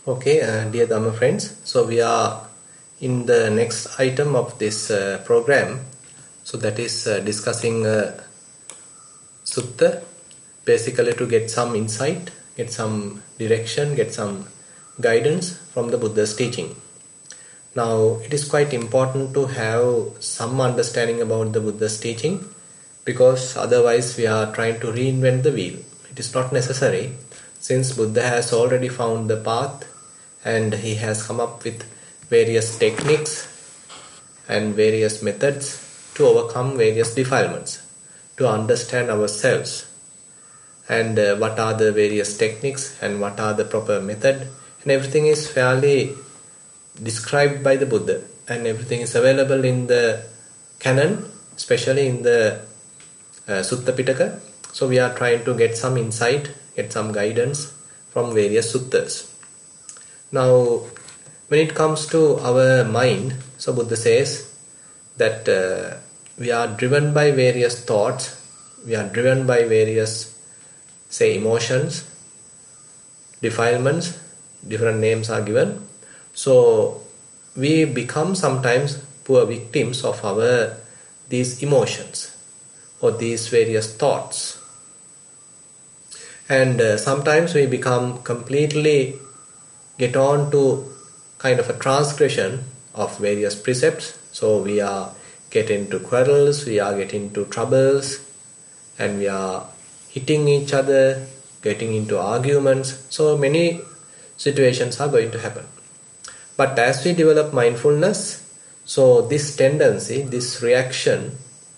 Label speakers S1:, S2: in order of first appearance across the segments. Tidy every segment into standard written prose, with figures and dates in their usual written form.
S1: Okay, dear Dhamma friends, so we are in the next item of this program. So that is discussing Sutta, basically to get some insight, get some direction, get some guidance from the Buddha's teaching. Now, it is quite important to have some understanding about the Buddha's teaching, because otherwise we are trying to reinvent the wheel. It is not necessary, since Buddha has already found the path and he has come up with various techniques and various methods to overcome various defilements, to understand ourselves, and what are the various techniques and what are the proper method, and everything is fairly described by the Buddha, and everything is available in the canon, especially in the Sutta Pitaka. So we are trying to get some insight, get some guidance from various suttas. Now, when it comes to our mind, so Buddha says that we are driven by various thoughts, we are driven by various, say, emotions, defilements, different names are given. So we become sometimes poor victims of these emotions or these various thoughts. And sometimes we become completely get on to kind of a transgression of various precepts. So we are getting into quarrels, we are getting into troubles, and we are hitting each other, getting into arguments. So many situations are going to happen. But as we develop mindfulness, so this tendency, this reaction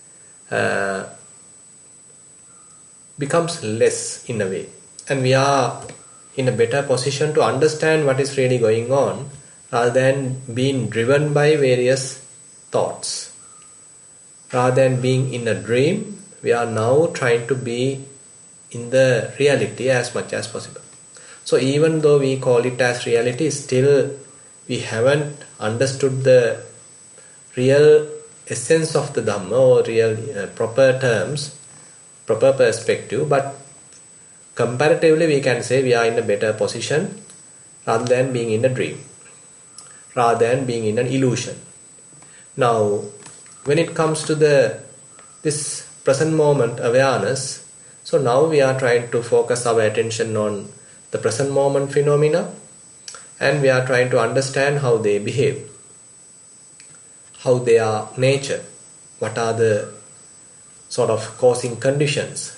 S1: becomes less in a way. And we are in a better position to understand what is really going on, rather than being driven by various thoughts. Rather than being in a dream, we are now trying to be in the reality as much as possible. So even though we call it as reality, still we haven't understood the real essence of the Dhamma, or real proper terms, proper perspective, but comparatively we can say we are in a better position rather than being in a dream, rather than being in an illusion. Now, when it comes to this present moment awareness, so now we are trying to focus our attention on the present moment phenomena, and we are trying to understand how they behave, how they are nature, what are the sort of causing conditions,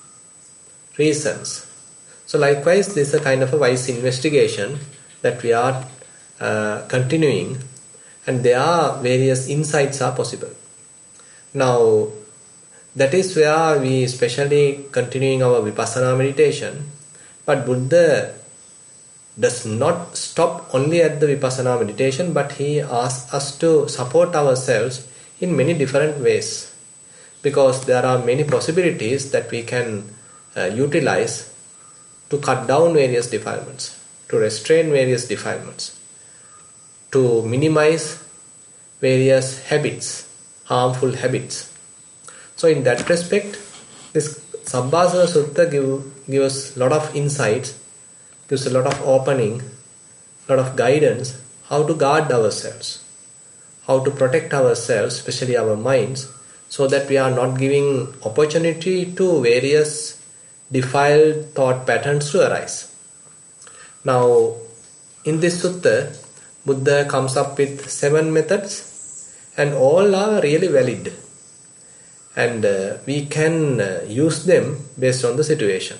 S1: reasons. So likewise, this is a kind of a wise investigation that we are continuing, and there are various insights are possible. Now, that is where we especially continuing our vipassana meditation, but Buddha does not stop only at the vipassana meditation, but he asks us to support ourselves in many different ways, because there are many possibilities that we can utilize to cut down various defilements, to restrain various defilements, to minimize various habits, harmful habits. So in that respect, this Sabbasana Sutta gives a lot of insights, gives a lot of opening, a lot of guidance, how to guard ourselves, how to protect ourselves, especially our minds, so that we are not giving opportunity to various defiled thought patterns to arise. Now, in this sutta, Buddha comes up with 7 methods, and all are really valid, and we can use them based on the situation.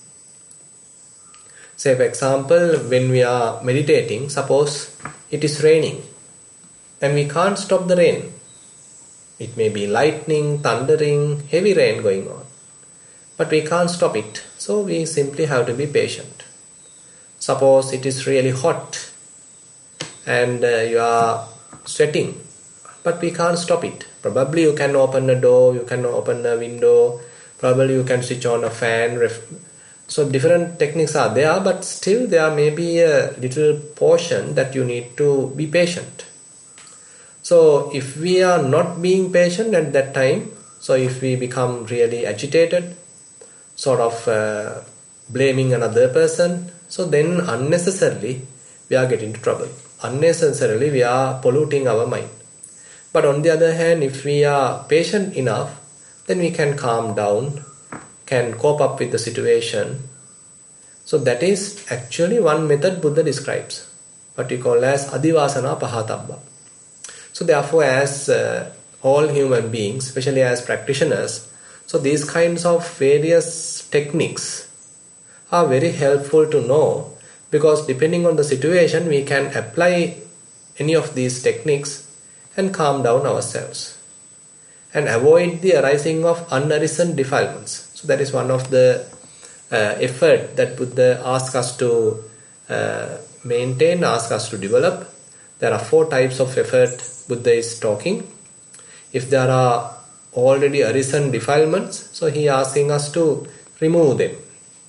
S1: Say, for example, when we are meditating, suppose it is raining and we can't stop the rain. It may be lightning, thundering, heavy rain going on, but we can't stop it. So we simply have to be patient. Suppose it is really hot and you are sweating, but we can't stop it. Probably you can open a door, you can open a window, probably you can switch on a fan. So different techniques are there, but still there may be a little portion that you need to be patient. So if we are not being patient at that time, so if we become really agitated, sort of blaming another person, so then unnecessarily we are getting into trouble. Unnecessarily, we are polluting our mind. But on the other hand, if we are patient enough, then we can calm down, can cope up with the situation. So that is actually one method Buddha describes, what we call as adivasana pahatabba. So therefore, as all human beings, especially as practitioners, so these kinds of various techniques are very helpful to know, because depending on the situation, we can apply any of these techniques and calm down ourselves and avoid the arising of unarisen defilements. So that is one of the effort that Buddha asks us to maintain, asks us to develop. There are 4 types of effort Buddha is talking. If there are already arisen defilements, so he is asking us to remove them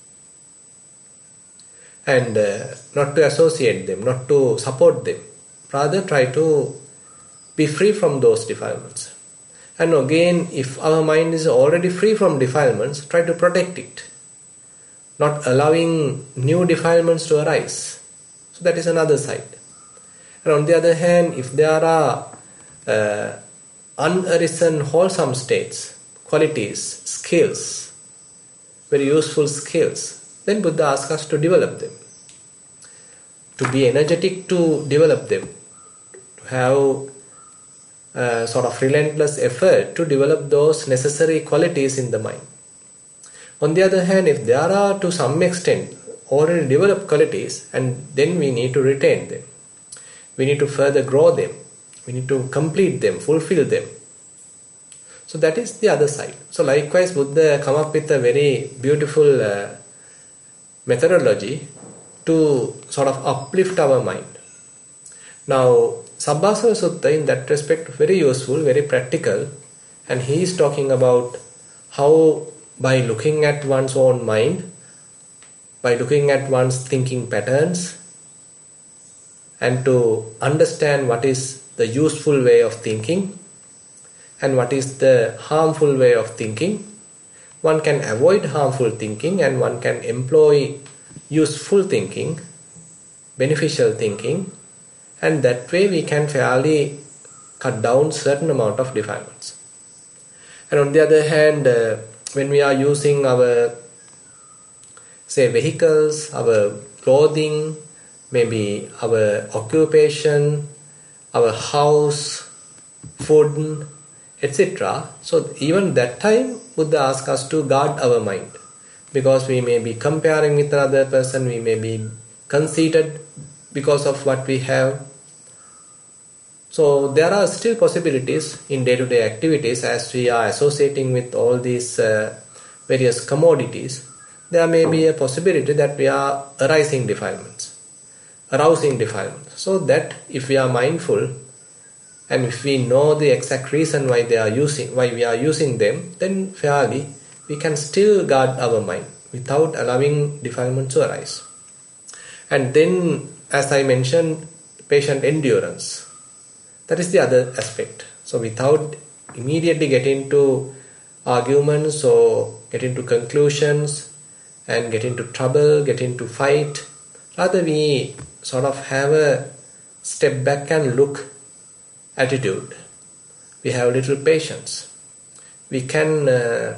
S1: and not to associate them, not to support them. Rather try to be free from those defilements. And again, if our mind is already free from defilements, try to protect it, not allowing new defilements to arise. So that is another side. And on the other hand, if there are unarisen wholesome states, qualities, skills, very useful skills, then Buddha asks us to develop them, to be energetic to develop them, to have sort of relentless effort to develop those necessary qualities in the mind. On the other hand, if there are to some extent already developed qualities, and then we need to retain them, we need to further grow them, we need to complete them, fulfill them. So that is the other side. So likewise, Buddha come up with a very beautiful methodology to sort of uplift our mind. Now, Sabbasava Sutta in that respect very useful, very practical, and he is talking about how by looking at one's own mind, by looking at one's thinking patterns, and to understand what is the useful way of thinking and what is the harmful way of thinking, one can avoid harmful thinking and one can employ useful thinking, beneficial thinking, and that way we can fairly cut down certain amount of defilements. And on the other hand, when we are using our, say, vehicles, our clothing, maybe our occupation, our house, food, etc. So even that time, Buddha asks us to guard our mind, because we may be comparing with another person, we may be conceited because of what we have. So there are still possibilities in day-to-day activities as we are associating with all these various commodities. There may be a possibility that we are arousing defilements. So that if we are mindful and if we know the exact reason why we are using them, then fairly we can still guard our mind without allowing defilement to arise. And then, as I mentioned, patient endurance. That is the other aspect. So without immediately getting into arguments or get into conclusions and get into trouble, get into fight, rather we sort of have a step back and look attitude. We have a little patience. We can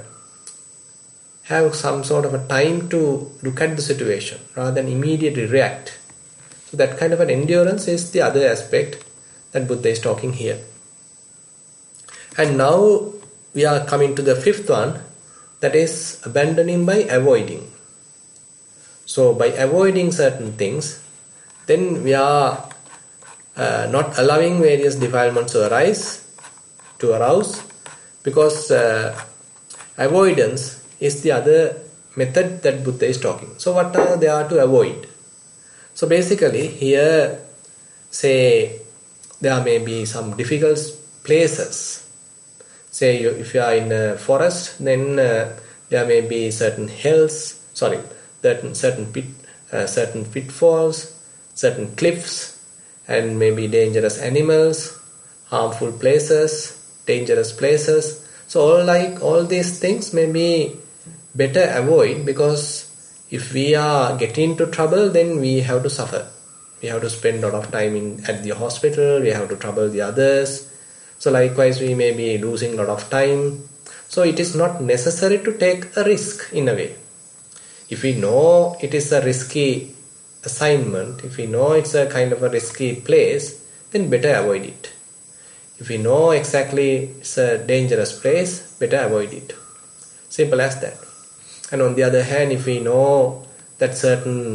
S1: have some sort of a time to look at the situation rather than immediately react. So that kind of an endurance is the other aspect that Buddha is talking here. And now we are coming to the 5th one, that is abandoning by avoiding. So by avoiding certain things, then we are not allowing various defilements to arouse, because avoidance is the other method that Buddha is talking. So what are there to avoid? So basically here, say, there may be some difficult places. Say if you are in a forest, then there may be certain certain pitfalls, certain cliffs, and maybe dangerous animals, harmful places, dangerous places. So all these things may be better avoid, because if we are getting into trouble, then we have to suffer. We have to spend a lot of time at the hospital, we have to trouble the others. So likewise, we may be losing a lot of time. So it is not necessary to take a risk in a way. If we know it is a risky assignment, if we know it's a kind of a risky place, then better avoid it. If we know exactly it's a dangerous place, better avoid it. Simple as that. And on the other hand, if we know that certain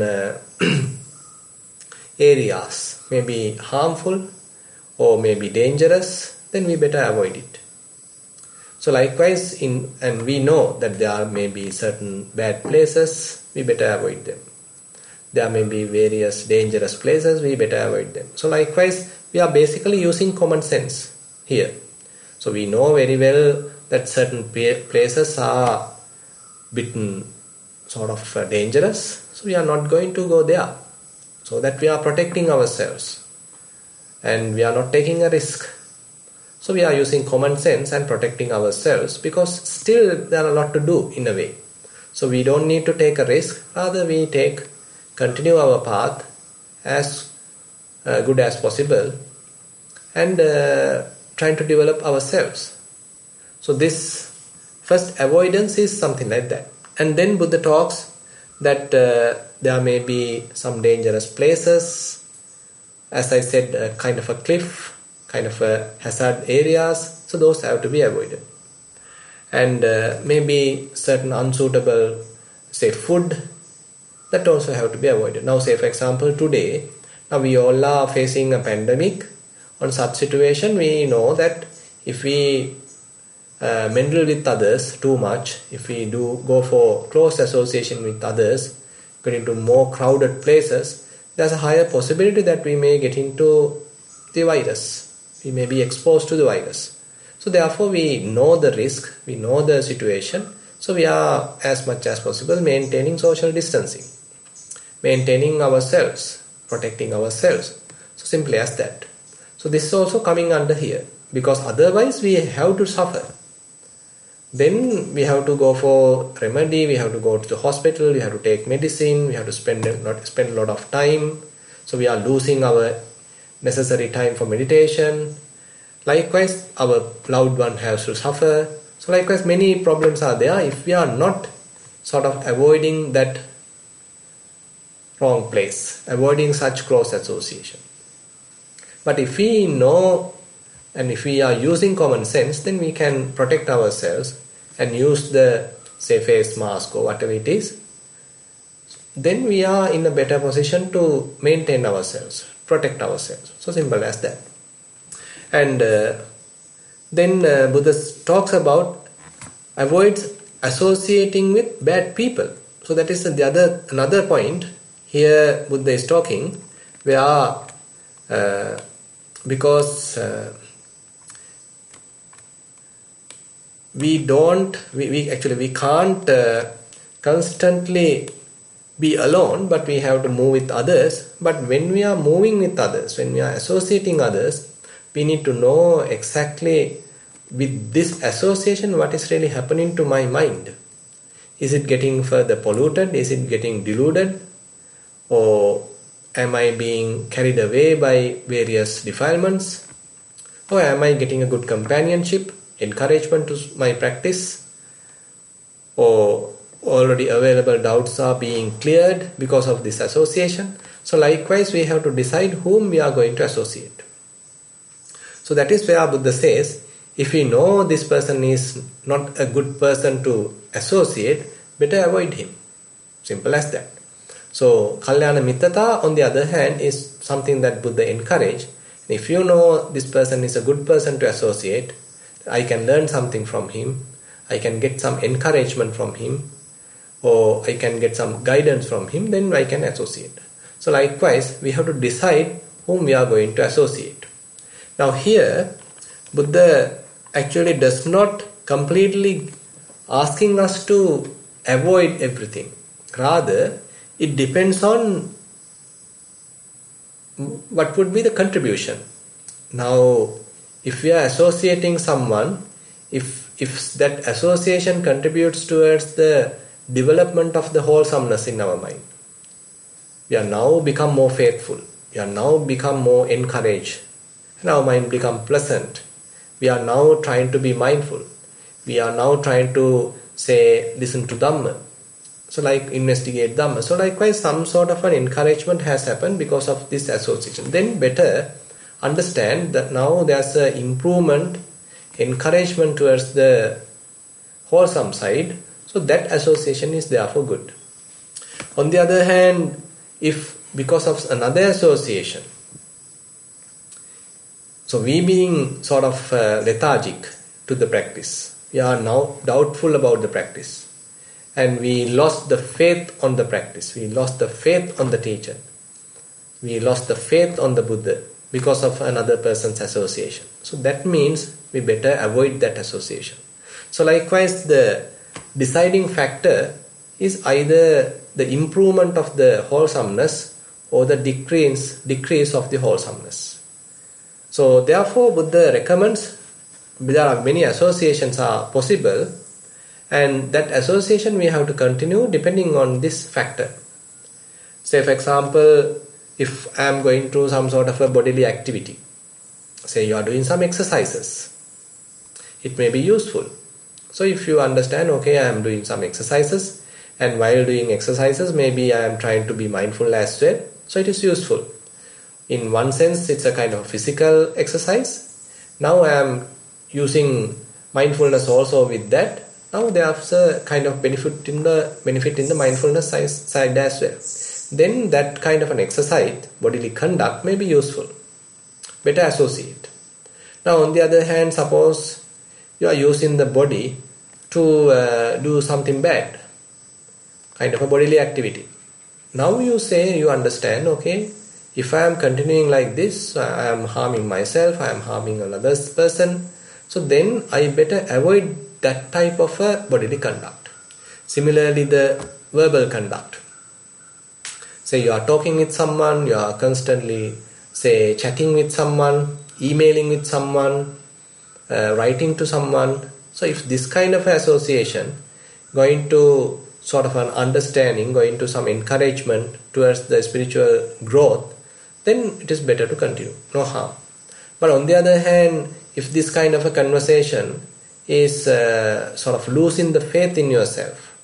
S1: areas may be harmful or may be dangerous, then we better avoid it. So likewise, and we know that there may be certain bad places, we better avoid them. There may be various dangerous places, we better avoid them. So likewise, we are basically using common sense here. So we know very well that certain places are bit sort of dangerous, so we are not going to go there. So that we are protecting ourselves and we are not taking a risk. So we are using common sense and protecting ourselves, because still there are a lot to do in a way. So we don't need to take a risk, rather we continue our path as good as possible and trying to develop ourselves. So this first avoidance is something like that. And then Buddha talks that there may be some dangerous places, as I said, kind of a cliff, kind of hazard areas, so those have to be avoided. And maybe certain unsuitable, say, food, that also have to be avoided. Now say for example today, now we all are facing a pandemic. On such situation, we know that if we mingle with others too much, if we do go for close association with others, get into more crowded places, there's a higher possibility that we may get into the virus. We may be exposed to the virus. So therefore we know the risk, we know the situation, so we are as much as possible maintaining social distancing, maintaining ourselves, protecting ourselves. So simply as that. So this is also coming under here, because otherwise we have to suffer. Then we have to go for remedy, we have to go to the hospital, we have to take medicine, we have to spend a lot of time. So we are losing our necessary time for meditation. Likewise, our loved one has to suffer. So likewise, many problems are there if we are not sort of avoiding that wrong place, avoiding such close association. But if we know and if we are using common sense, then we can protect ourselves and use the, say, face mask or whatever it is. Then we are in a better position to maintain ourselves, protect ourselves. So simple as that. And then Buddha talks about avoids associating with bad people. So that is another point here Buddha is talking, where because we can't constantly be alone, but we have to move with others. But when we are moving with others, when we are associating others, we need to know exactly with this association what is really happening to my mind. Is it getting further polluted? Is it getting deluded? Or am I being carried away by various defilements? Or am I getting a good companionship, encouragement to my practice? Or already available doubts are being cleared because of this association? So likewise, we have to decide whom we are going to associate. So that is where Buddha says, if we know this person is not a good person to associate, better avoid him. Simple as that. So Kalyana Mittata, on the other hand, is something that Buddha encouraged. If you know this person is a good person to associate, I can learn something from him, I can get some encouragement from him, or I can get some guidance from him, then I can associate. So likewise, we have to decide whom we are going to associate. Now here, Buddha actually does not completely asking us to avoid everything. Rather, it depends on what would be the contribution. Now, if we are associating someone, if that association contributes towards the development of the wholesomeness in our mind, we are now become more faithful. We are now become more encouraged. And our mind become pleasant. We are now trying to be mindful. We are now trying to say, listen to Dhamma. So like investigate Dhamma. So likewise some sort of an encouragement has happened because of this association. Then better understand that now there's an improvement, encouragement towards the wholesome side. So that association is therefore good. On the other hand, if because of another association, so we being sort of lethargic to the practice, we are now doubtful about the practice, and we lost the faith on the practice, we lost the faith on the teacher, we lost the faith on the Buddha because of another person's association. So that means we better avoid that association. So likewise the deciding factor is either the improvement of the wholesomeness or the decrease of the wholesomeness. So therefore Buddha recommends, there are many associations are possible, and that association we have to continue depending on this factor. Say for example, if I am going through some sort of a bodily activity, say you are doing some exercises, it may be useful. So if you understand, okay, I am doing some exercises, and while doing exercises maybe I am trying to be mindful as well, so it is useful. In one sense it's a kind of physical exercise. Now I am using mindfulness also with that. Now there's a kind of benefit in the mindfulness side as well. Then that kind of an exercise, bodily conduct, may be useful. Better associate. Now on the other hand, suppose you are using the body to do something bad, kind of a bodily activity. Now you say, you understand, okay, if I am continuing like this, I am harming myself, I am harming another person, so then I better avoid that type of a bodily conduct. Similarly, the verbal conduct. Say you are talking with someone, you are constantly, say, chatting with someone, emailing with someone, writing to someone. So if this kind of association going to sort of an understanding, going to some encouragement towards the spiritual growth, then it is better to continue, no harm. But on the other hand, if this kind of a conversation is sort of losing the faith in yourself,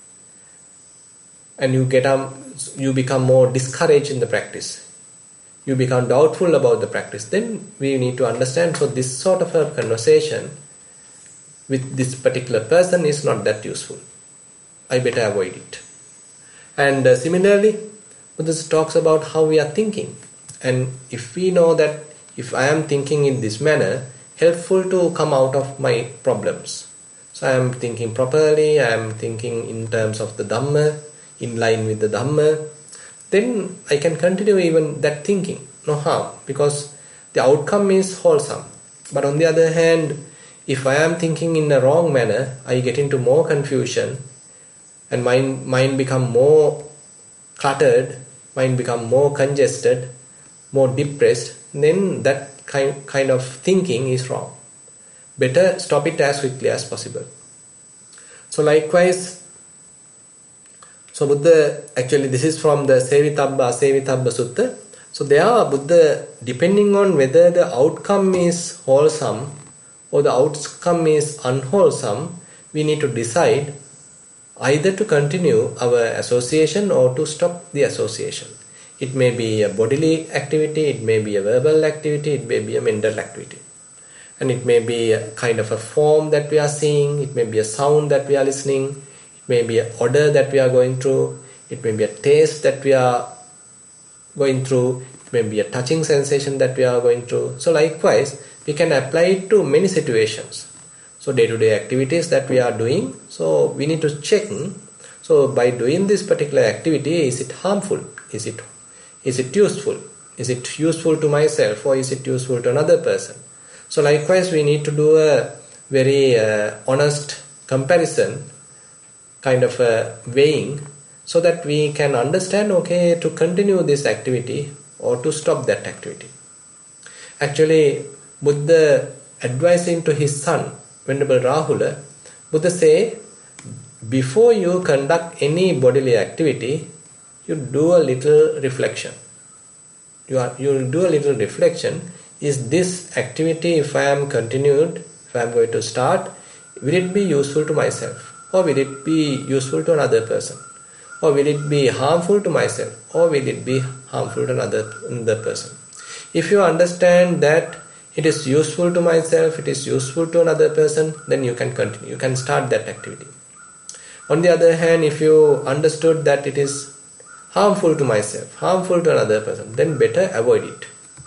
S1: and you become more discouraged in the practice, you become doubtful about the practice, then we need to understand, so this sort of a conversation with this particular person is not that useful. I better avoid it. And similarly, Buddha talks about how we are thinking. And if we know that if I am thinking in this manner, helpful to come out of my problems. So I am thinking properly, I am thinking in terms of the Dhamma, in line with the Dhamma, then I can continue even that thinking, no harm, because the outcome is wholesome. But on the other hand, if I am thinking in a wrong manner, I get into more confusion, and mind become more cluttered, mind become more congested, more depressed, then that kind of thinking is wrong. Better stop it as quickly as possible. So likewise, so Buddha, actually this is from the Sevitabba Asevitabba Sutta. So there Buddha, depending on whether the outcome is wholesome or the outcome is unwholesome, we need to decide either to continue our association or to stop the association. It may be a bodily activity, it may be a verbal activity, it may be a mental activity. And it may be a kind of a form that we are seeing, it may be a sound that we are listening, it may be an odor that we are going through, it may be a taste that we are going through, it may be a touching sensation that we are going through. So likewise, we can apply it to many situations. So day-to-day activities that we are doing, so we need to check. So by doing this particular activity, is it harmful? Is it useful? Is it useful to myself, or is it useful to another person? So likewise, we need to do a very honest comparison, kind of a weighing, so that we can understand, okay, to continue this activity or to stop that activity. Actually, Buddha advising to his son, Venerable Rahula, Buddha say, before you conduct any bodily activity, you do a little reflection. You will do a little reflection. Is this activity, if I am going to start, will it be useful to myself, or will it be useful to another person, or will it be harmful to myself, or will it be harmful to another person? If you understand that it is useful to myself, it is useful to another person, then you can continue, you can start that activity. On the other hand, if you understood that it is harmful to myself, harmful to another person, then better avoid it.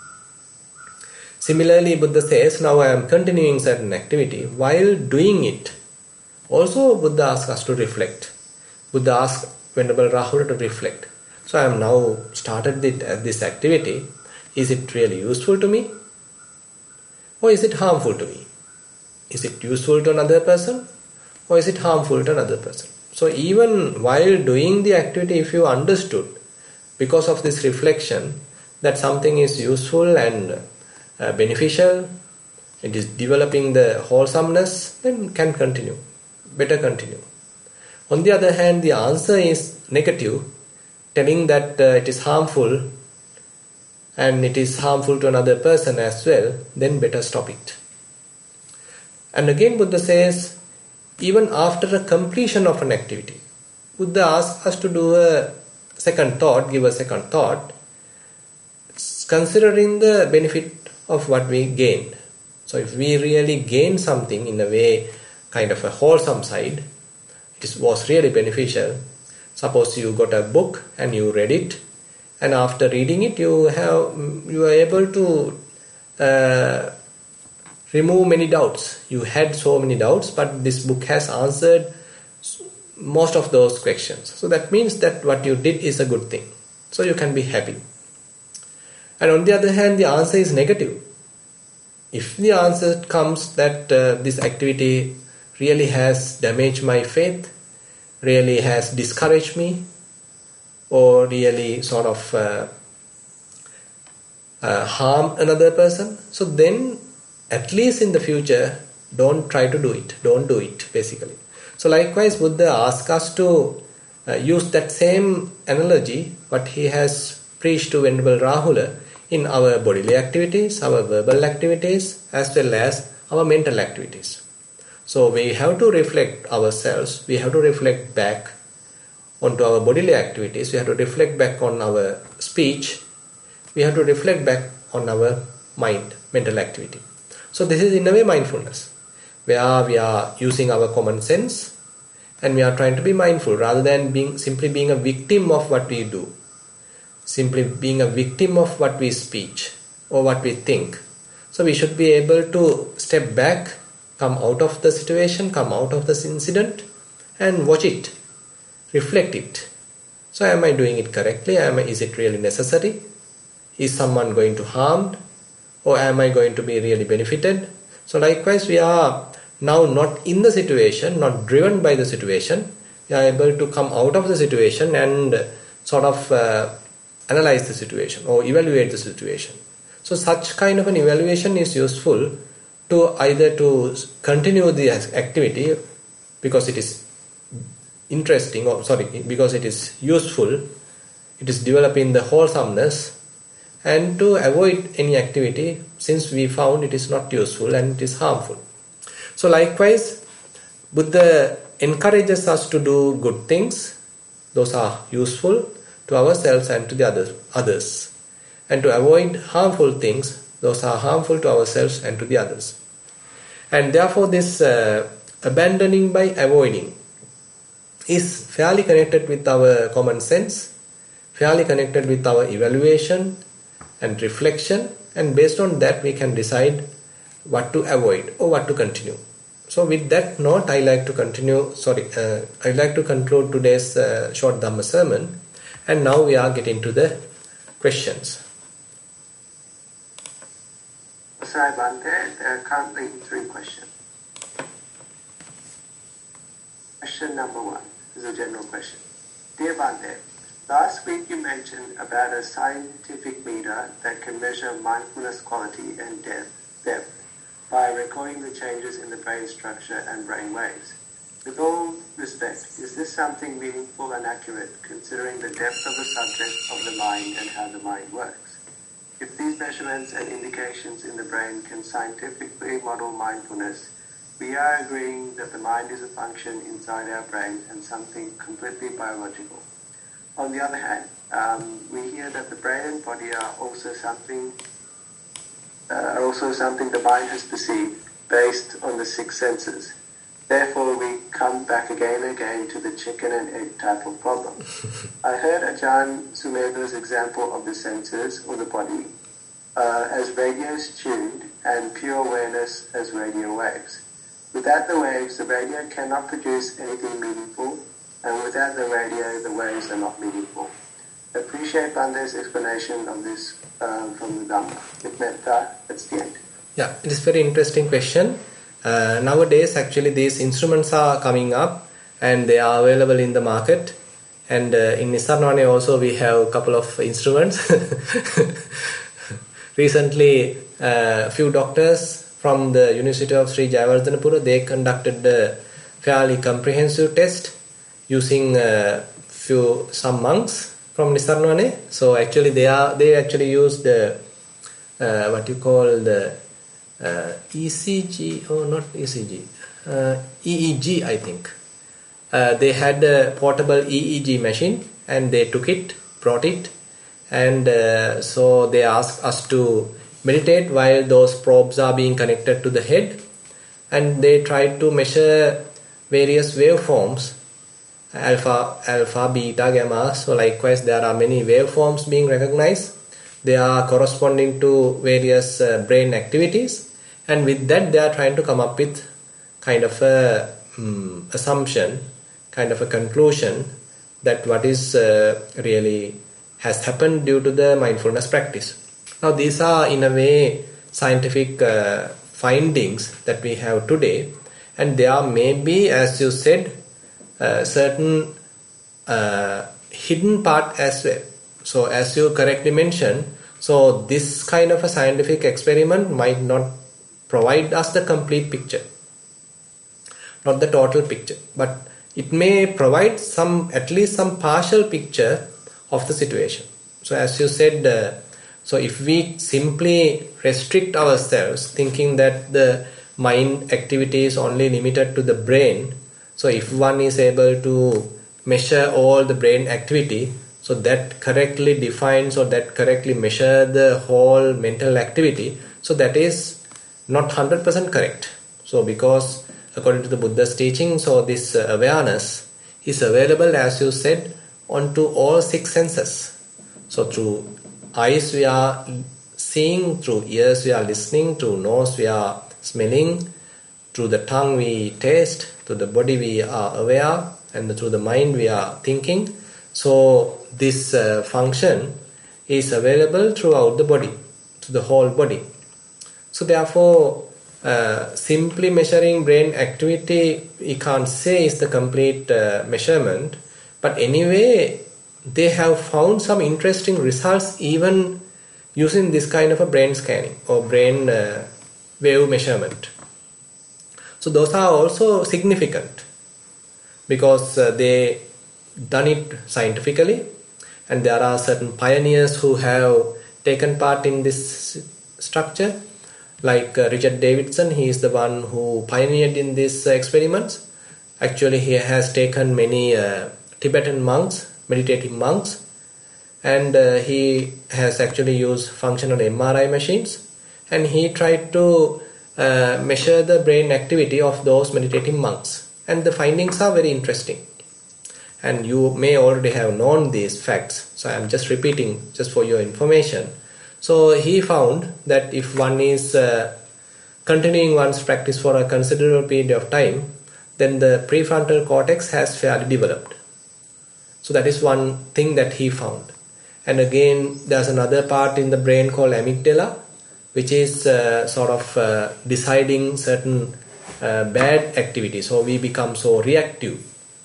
S1: Similarly, Buddha says, now I am continuing certain activity. While doing it, also Buddha asks us to reflect. Buddha asks Venerable Rahula to reflect. So I am now started this activity. Is it really useful to me? Or is it harmful to me? Is it useful to another person? Or is it harmful to another person? So even while doing the activity, if you understood, because of this reflection, that something is useful and beneficial, it is developing the wholesomeness, then can continue. Better continue. On the other hand, the answer is negative, telling that it is harmful and it is harmful to another person as well, then better stop it. And again Buddha says, even after a completion of an activity, Buddha asks us to do a second thought, give a second thought, considering the benefit of what we gained. So if we really gain something in a way, kind of a wholesome side, it was really beneficial. Suppose you got a book and you read it, and after reading it you are able to remove many doubts. You had so many doubts, but this book has answered most of those questions. So that means that what you did is a good thing. So you can be happy. And on the other hand, the answer is negative. If the answer comes that this activity really has damaged my faith, really has discouraged me, or really sort of harm another person, so then at least in the future, don't try to do it. Don't do it, basically. So likewise, Buddha asks us to use that same analogy, what he has preached to Venerable Rahula, in our bodily activities, our verbal activities, as well as our mental activities. So we have to reflect ourselves, we have to reflect back onto our bodily activities, we have to reflect back on our speech, we have to reflect back on our mind, mental activity. So this is in a way mindfulness, where we are using our common sense and we are trying to be mindful rather than simply being a victim of what we do, simply being a victim of what we speak or what we think. So we should be able to step back, come out of the situation, come out of this incident and watch it, reflect it. So am I doing it correctly? Is it really necessary? Is someone going to harm? Or am I going to be really benefited? So likewise, we are now not in the situation, not driven by the situation. We are able to come out of the situation and sort of analyze the situation or evaluate the situation. So such kind of an evaluation is useful to either to continue the activity because it is interesting, because it is useful, it is developing the wholesomeness, and to avoid any activity since we found it is not useful and it is harmful. So likewise, Buddha encourages us to do good things. Those are useful to ourselves and to the others. And to avoid harmful things, those are harmful to ourselves and to the others. And therefore this abandoning by avoiding is fairly connected with our common sense, fairly connected with our evaluation and reflection, and based on that we can decide what to avoid or what to continue. So with that note, I like to conclude today's short Dhamma sermon, and now we are getting to the questions.
S2: Sorry, Bhante, there are currently 3 questions. Question number 1 is a general question. Dear Bhante, last week you mentioned about a scientific meter that can measure mindfulness quality and depth by recording the changes in the brain structure and brain waves. With all respect, is this something meaningful and accurate considering the depth of the subject of the mind and how the mind works? If these measurements and indications in the brain can scientifically model mindfulness, we are agreeing that the mind is a function inside our brain and something completely biological. On the other hand, we hear that the brain and body are also something the mind has perceived based on the six senses. Therefore, we come back again and again to the chicken and egg type of problem. I heard Ajahn Sumedho's example of the senses or the body as radios tuned and pure awareness as radio waves. Without the waves, the radio cannot produce anything meaningful, and without the radio, the waves are not meaningful. Appreciate Bande's explanation of this from the Dhamma. With metta, that's the end.
S1: Yeah, it is very interesting question. Nowadays, actually, these instruments are coming up and they are available in the market. And in Nissarnavane also we have a couple of instruments. Recently, a few doctors from the University of Sri Jayawardhanapura, they conducted a fairly comprehensive test using some monks from Nissarnavane. So actually, they actually used what you call the ECG or not ECG, EEG, I think. They had a portable EEG machine and they took it, brought it, and so they asked us to meditate while those probes are being connected to the head, and they tried to measure various waveforms, alpha, beta, gamma. So likewise, there are many waveforms being recognized. They are corresponding to various brain activities, and with that they are trying to come up with kind of a assumption, kind of a conclusion that what is really has happened due to the mindfulness practice. Now these are in a way scientific findings that we have today, and there may be, as you said, certain hidden part as well. So as you correctly mentioned, so this kind of a scientific experiment might not provide us the complete picture, not the total picture, but it may provide at least some partial picture of the situation. So as you said, so if we simply restrict ourselves thinking that the mind activity is only limited to the brain, so if one is able to measure all the brain activity, so that correctly defines or that correctly measure the whole mental activity, so that is not 100% correct. So because according to the Buddha's teaching, so this awareness is available, as you said, onto all six senses. So through eyes we are seeing, through ears we are listening, through nose we are smelling, through the tongue we taste, through the body we are aware, and through the mind we are thinking. So this function is available throughout the body, to the whole body. So therefore, simply measuring brain activity, we can't say is the complete measurement, but anyway, they have found some interesting results even using this kind of a brain scanning or brain wave measurement. So those are also significant because they done it scientifically, and there are certain pioneers who have taken part in this structure, like Richard Davidson. He is the one who pioneered in these experiments. Actually, he has taken many Tibetan monks, meditating monks, and he has actually used functional MRI machines, and he tried to measure the brain activity of those meditating monks, and the findings are very interesting. And you may already have known these facts, so I am just repeating just for your information. So he found that if one is continuing one's practice for a considerable period of time, then the prefrontal cortex has fairly developed. So that is one thing that he found. And again, there's another part in the brain called amygdala, which is sort of deciding certain bad activities. So we become so reactive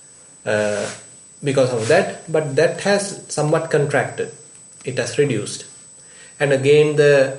S1: because of that, but that has somewhat contracted. It has reduced. And again, the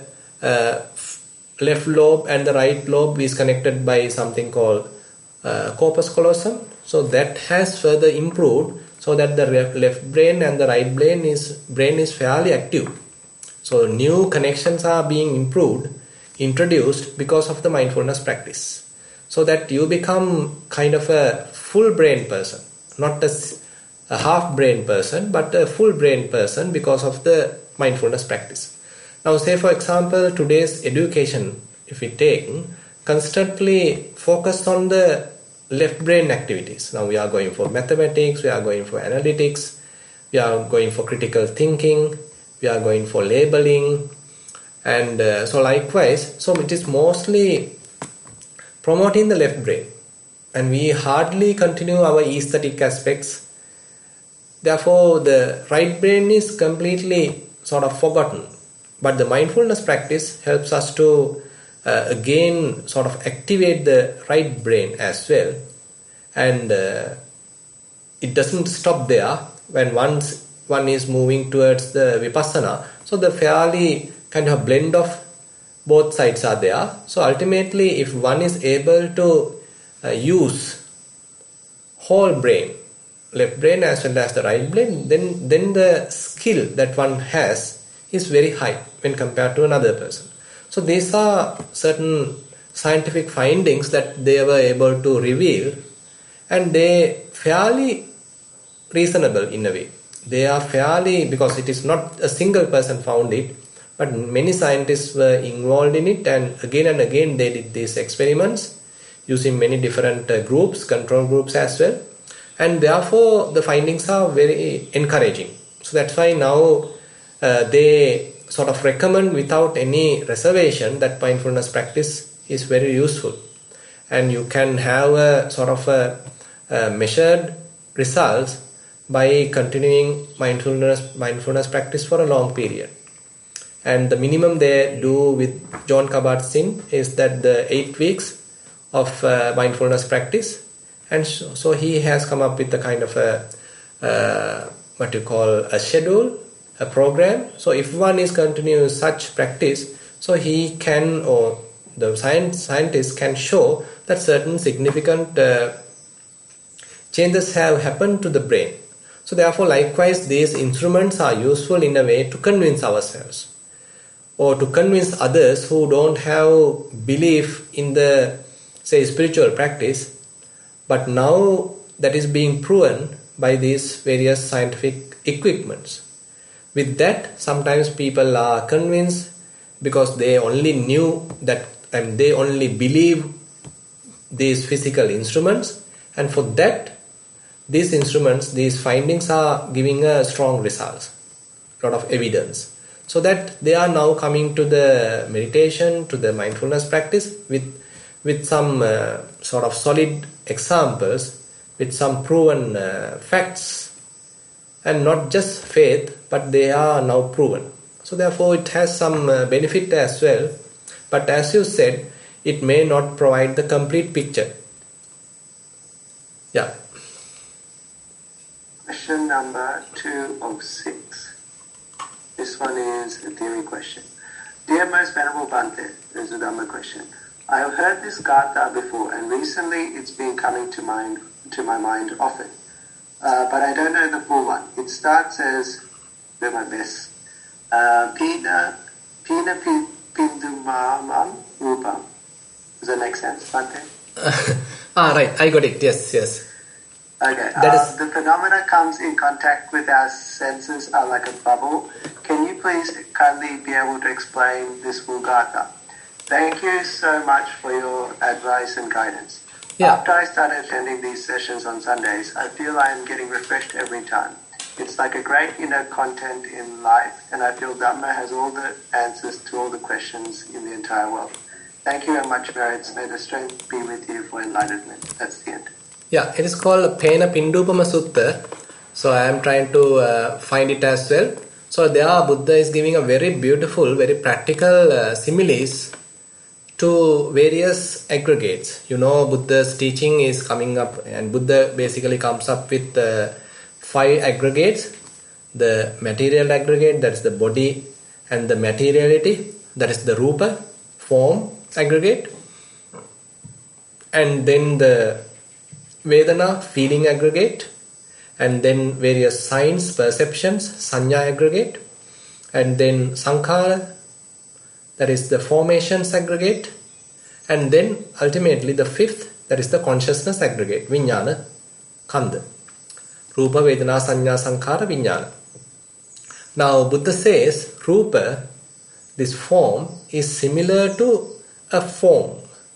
S1: left lobe and the right lobe is connected by something called corpus callosum. So that has further improved, so that the left brain and the right brain is fairly active. So new connections are being introduced because of the mindfulness practice. So that you become kind of a full brain person, not a half brain person, but a full brain person because of the mindfulness practice. Now say for example, today's education, if we take, constantly focus on the left brain activities. Now we are going for mathematics, we are going for analytics, we are going for critical thinking, we are going for labeling, and so likewise, so it is mostly promoting the left brain, and we hardly continue our aesthetic aspects. Therefore the right brain is completely sort of forgotten, but the mindfulness practice helps us to again sort of activate the right brain as well. And it doesn't stop there. When once one is moving towards the vipassana, so the fairly kind of blend of both sides are there. So ultimately, if one is able to use whole brain, left brain as well as the right brain, then the skill that one has is very high when compared to another person. So these are certain scientific findings that they were able to reveal, and they fairly reasonable in a way. They are fairly, because it is not a single person found it, but many scientists were involved in it, and again they did these experiments using many different groups, control groups as well, and therefore the findings are very encouraging. So that's why now they sort of recommend without any reservation that mindfulness practice is very useful, and you can have a sort of a measured results by continuing mindfulness practice for a long period. And the minimum they do with John Kabat-Zinn is that the 8 weeks of mindfulness practice, and so he has come up with a kind of a what you call a schedule, a program. So if one is continuing such practice, so he can, or the scientists can show that certain significant changes have happened to the brain. So therefore likewise these instruments are useful in a way to convince ourselves, or to convince others who don't have belief in the, say, spiritual practice, but now that is being proven by these various scientific equipments. With that, sometimes people are convinced because they only knew that, and they only believe these physical instruments, and for that, these instruments, these findings are giving a strong results, lot of evidence. So that they are now coming to the meditation, to the mindfulness practice with some sort of solid examples, with some proven facts, and not just faith, but they are now proven. So therefore it has some benefit as well, but as you said, it may not provide the complete picture. Yeah.
S2: Question number 206. This one is a theory question. Dear Most Venerable Bhante, there's a Dhamma question. I have heard this Gatha before, and recently it's been coming to my mind often. But I don't know the full one. It starts as, do my best, Pina Pindumamam Rupam. Does that make sense, Bhante?
S1: Right, I got it. Yes.
S2: Okay. The phenomena comes in contact with our senses are like a bubble. Can you please kindly be able to explain this Vulgata? Thank you so much for your advice and guidance. Yeah. After I started attending these sessions on Sundays, I feel I am getting refreshed every time. It's like a great inner content in life, and I feel Dhamma has all the answers to all the questions in the entire world. Thank you very much, merits. May the strength be with you for enlightenment. That's the end.
S1: Yeah, it is called Pena Pindupama Sutta. So I am trying to find it as well. So there Buddha is giving a very beautiful, very practical similes to various aggregates. You know, Buddha's teaching is coming up, and Buddha basically comes up with 5 aggregates. The material aggregate, that is the body and the materiality, that is the rupa, form aggregate. And then the Vedana, feeling aggregate, and then various signs, perceptions, sanya aggregate, and then Sankhara, that is the formations aggregate, and then ultimately the fifth, that is the consciousness aggregate, Vijnana Kanda. Rupa, Vedana, Sanya, Sankhara, Vijnana. Now Buddha says Rupa, this form, is similar to a form.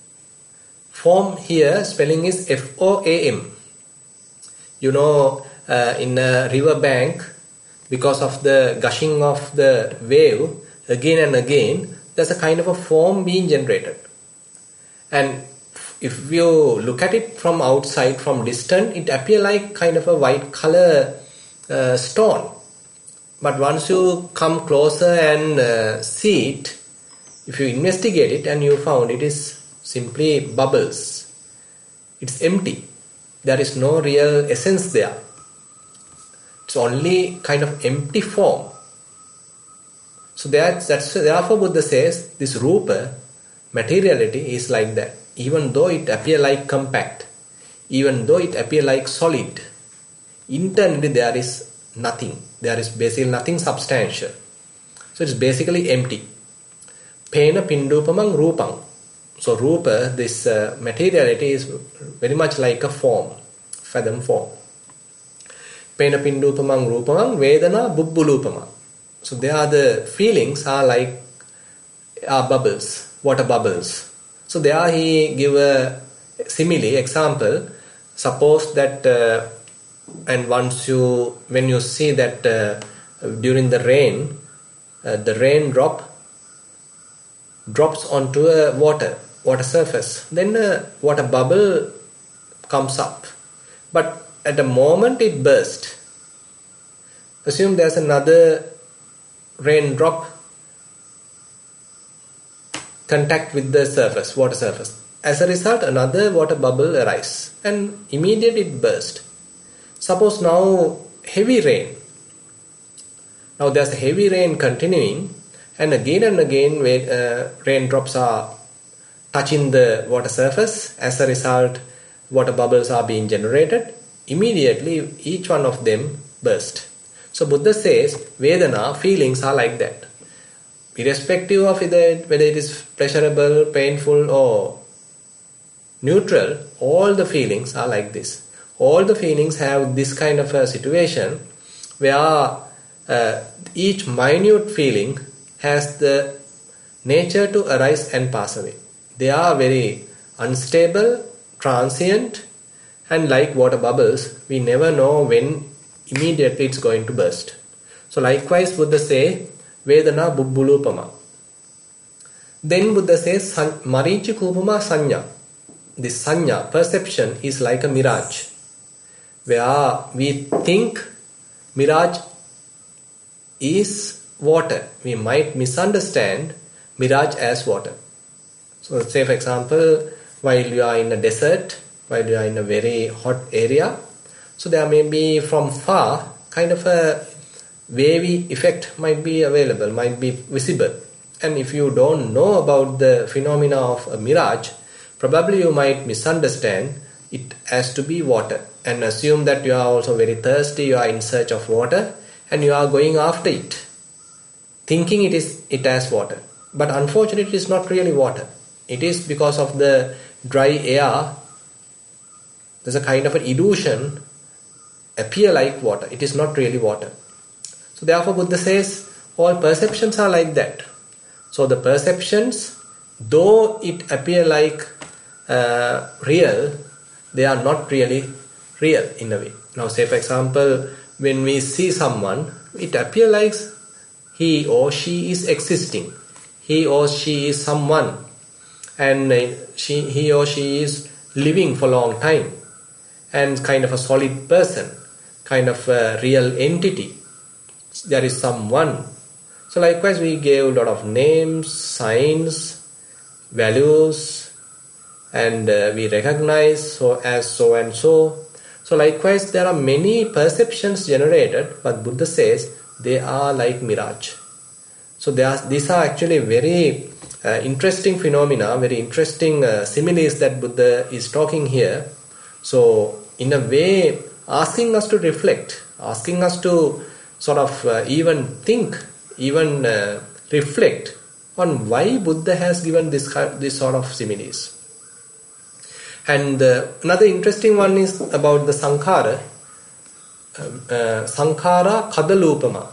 S1: Form here, spelling is F-O-A-M. You know, in a river bank, because of the gushing of the wave again and again, there's a kind of a form being generated. And if you look at it from outside, from distant, it appears like kind of a white color stone. But once you come closer and see it, if you investigate it and you found it is simply bubbles. It's empty. There is no real essence there. It's only kind of empty form. So therefore Buddha says this Rupa, materiality, is like that. Even though it appears like compact, even though it appears like solid, internally there is nothing. There is basically nothing substantial. So it's basically empty. Pena pindupamang rupang. So Rupa, this materiality, is very much like a form, fathom form. Pena pindupamang rupamang vedana bubbulupamang. So there the feelings are like bubbles, water bubbles. So there he give a simile example. Suppose that and when you see that during the raindrop drops onto a water surface, then a water bubble comes up, but at the moment it bursts. Assume there's another raindrop contact with the surface, water surface. As a result, another water bubble arises and immediately it bursts. Suppose now heavy rain. Now there's a heavy rain continuing, and again raindrops are touching the water surface. As a result, water bubbles are being generated. Immediately each one of them burst. So Buddha says Vedana, feelings, are like that. Irrespective of whether it is pleasurable, painful or neutral, all the feelings are like this. All the feelings have this kind of a situation where each minute feeling has the nature to arise and pass away. They are very unstable, transient, and like water bubbles, we never know when immediately it's going to burst. So likewise Buddha say Vedana bubbulupama. Then Buddha says Marichi kupama sanya. This sanya, perception, is like a mirage, where we think mirage is water. We might misunderstand mirage as water. So say for example, while you are in a desert, while you are in a very hot area, so there may be from far kind of a wavy effect might be available, might be visible. And if you don't know about the phenomena of a mirage, probably you might misunderstand it as to be water and assume that you are also very thirsty, you are in search of water and you are going after it, thinking it as water. But unfortunately it is not really water. It is because of the dry air, there's a kind of an illusion, appear like water. It is not really water. So therefore Buddha says all perceptions are like that. So the perceptions, though it appear like real, they are not really real in a way. Now say for example, when we see someone, it appears like he or she is existing. He or she is someone, and he or she is living for a long time and kind of a solid person, kind of a real entity. There is someone. So likewise we gave a lot of names, signs, values, and we recognize so as so and so. So likewise there are many perceptions generated, but Buddha says they are like mirage. So these are actually very interesting phenomena, very interesting similes that Buddha is talking here. So in a way asking us to reflect, asking us to sort of even think even reflect on why Buddha has given this sort of similes. And another interesting one is about the sankhara. Sankhara kadalupama,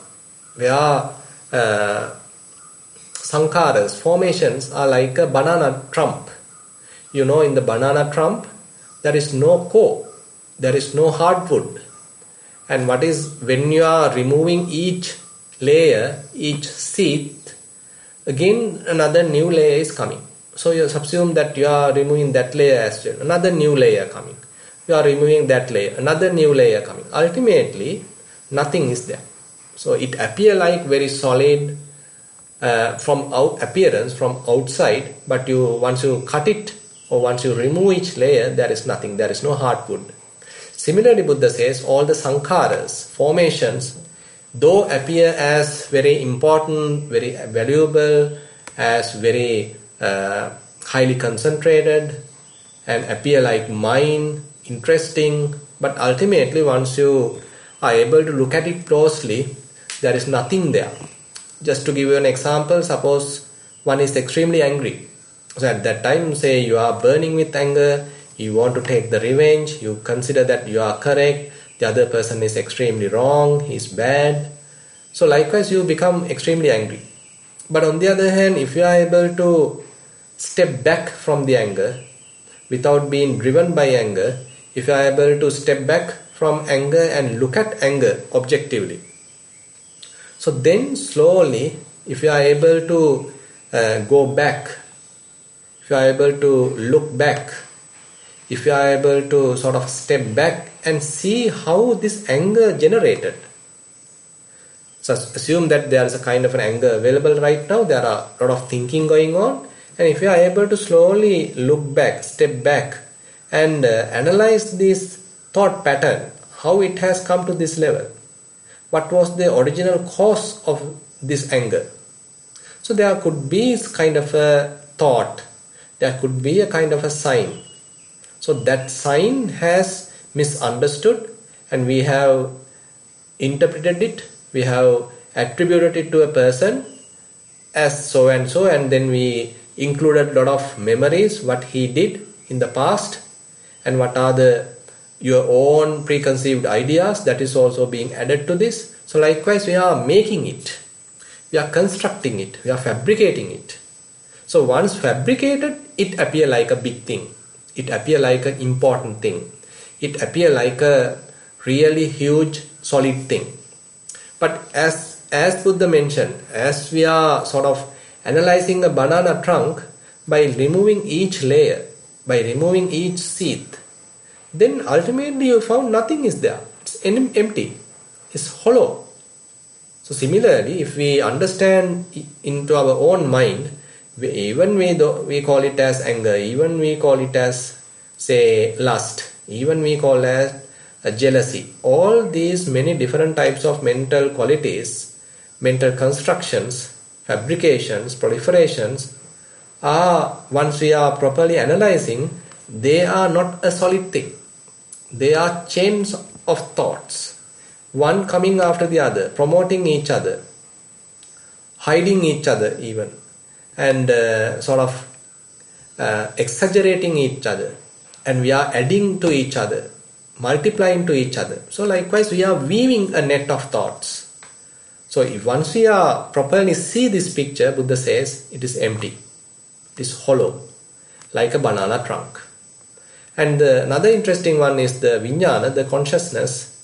S1: where sankharas, formations are like a banana trump. You know, in the banana trump, there is no core, there is no hardwood. And what is, when you are removing each layer, each sheath, again another new layer is coming. So you assume that you are removing that layer as well, another new layer coming. You are removing that layer, another new layer coming. Ultimately, nothing is there. So it appears like very solid from appearance, from outside, but once you cut it or once you remove each layer, there is nothing, there is no hardwood. Similarly, Buddha says all the sankharas, formations, though appear as very important, very valuable, as very highly concentrated, and appear like mind, interesting, but ultimately once you are able to look at it closely, there is nothing there. Just to give you an example, suppose one is extremely angry. So at that time, say you are burning with anger, you want to take the revenge, you consider that you are correct, the other person is extremely wrong, he is bad. So likewise you become extremely angry. But on the other hand, if you are able to step back from the anger without being driven by anger, if you are able to step back from anger and look at anger objectively, so then slowly, if you are able to go back, if you are able to look back, if you are able to sort of step back and see how this anger generated. So assume that there is a kind of an anger available right now, there are a lot of thinking going on, and if you are able to slowly look back, step back and analyze this thought pattern, how it has come to this level, what was the original cause of this anger. So there could be kind of a thought, there could be a kind of a sign. So that sign has misunderstood and we have interpreted it, we have attributed it to a person as so and so, and then we included a lot of memories, what he did in the past and what are your own preconceived ideas that is also being added to this. So likewise we are making it, we are constructing it, we are fabricating it. So once fabricated, it appears like a big thing, it appears like an important thing, it appears like a really huge solid thing. But as Buddha mentioned, as we are sort of analyzing a banana trunk, by removing each layer, by removing each sheath, then ultimately you found nothing is there. It's empty. It's hollow. So similarly, if we understand into our own mind, even we call it as anger, even we call it as, say, lust, even we call it as jealousy. All these many different types of mental qualities, mental constructions, fabrications, proliferations, are, once we are properly analyzing, they are not a solid thing. They are chains of thoughts, one coming after the other, promoting each other, hiding each other even, and sort of exaggerating each other, and we are adding to each other, multiplying to each other. So likewise we are weaving a net of thoughts. So if once we are properly see this picture, Buddha says it is empty, it is hollow, like a banana trunk. And another interesting one is the vijnana, the consciousness,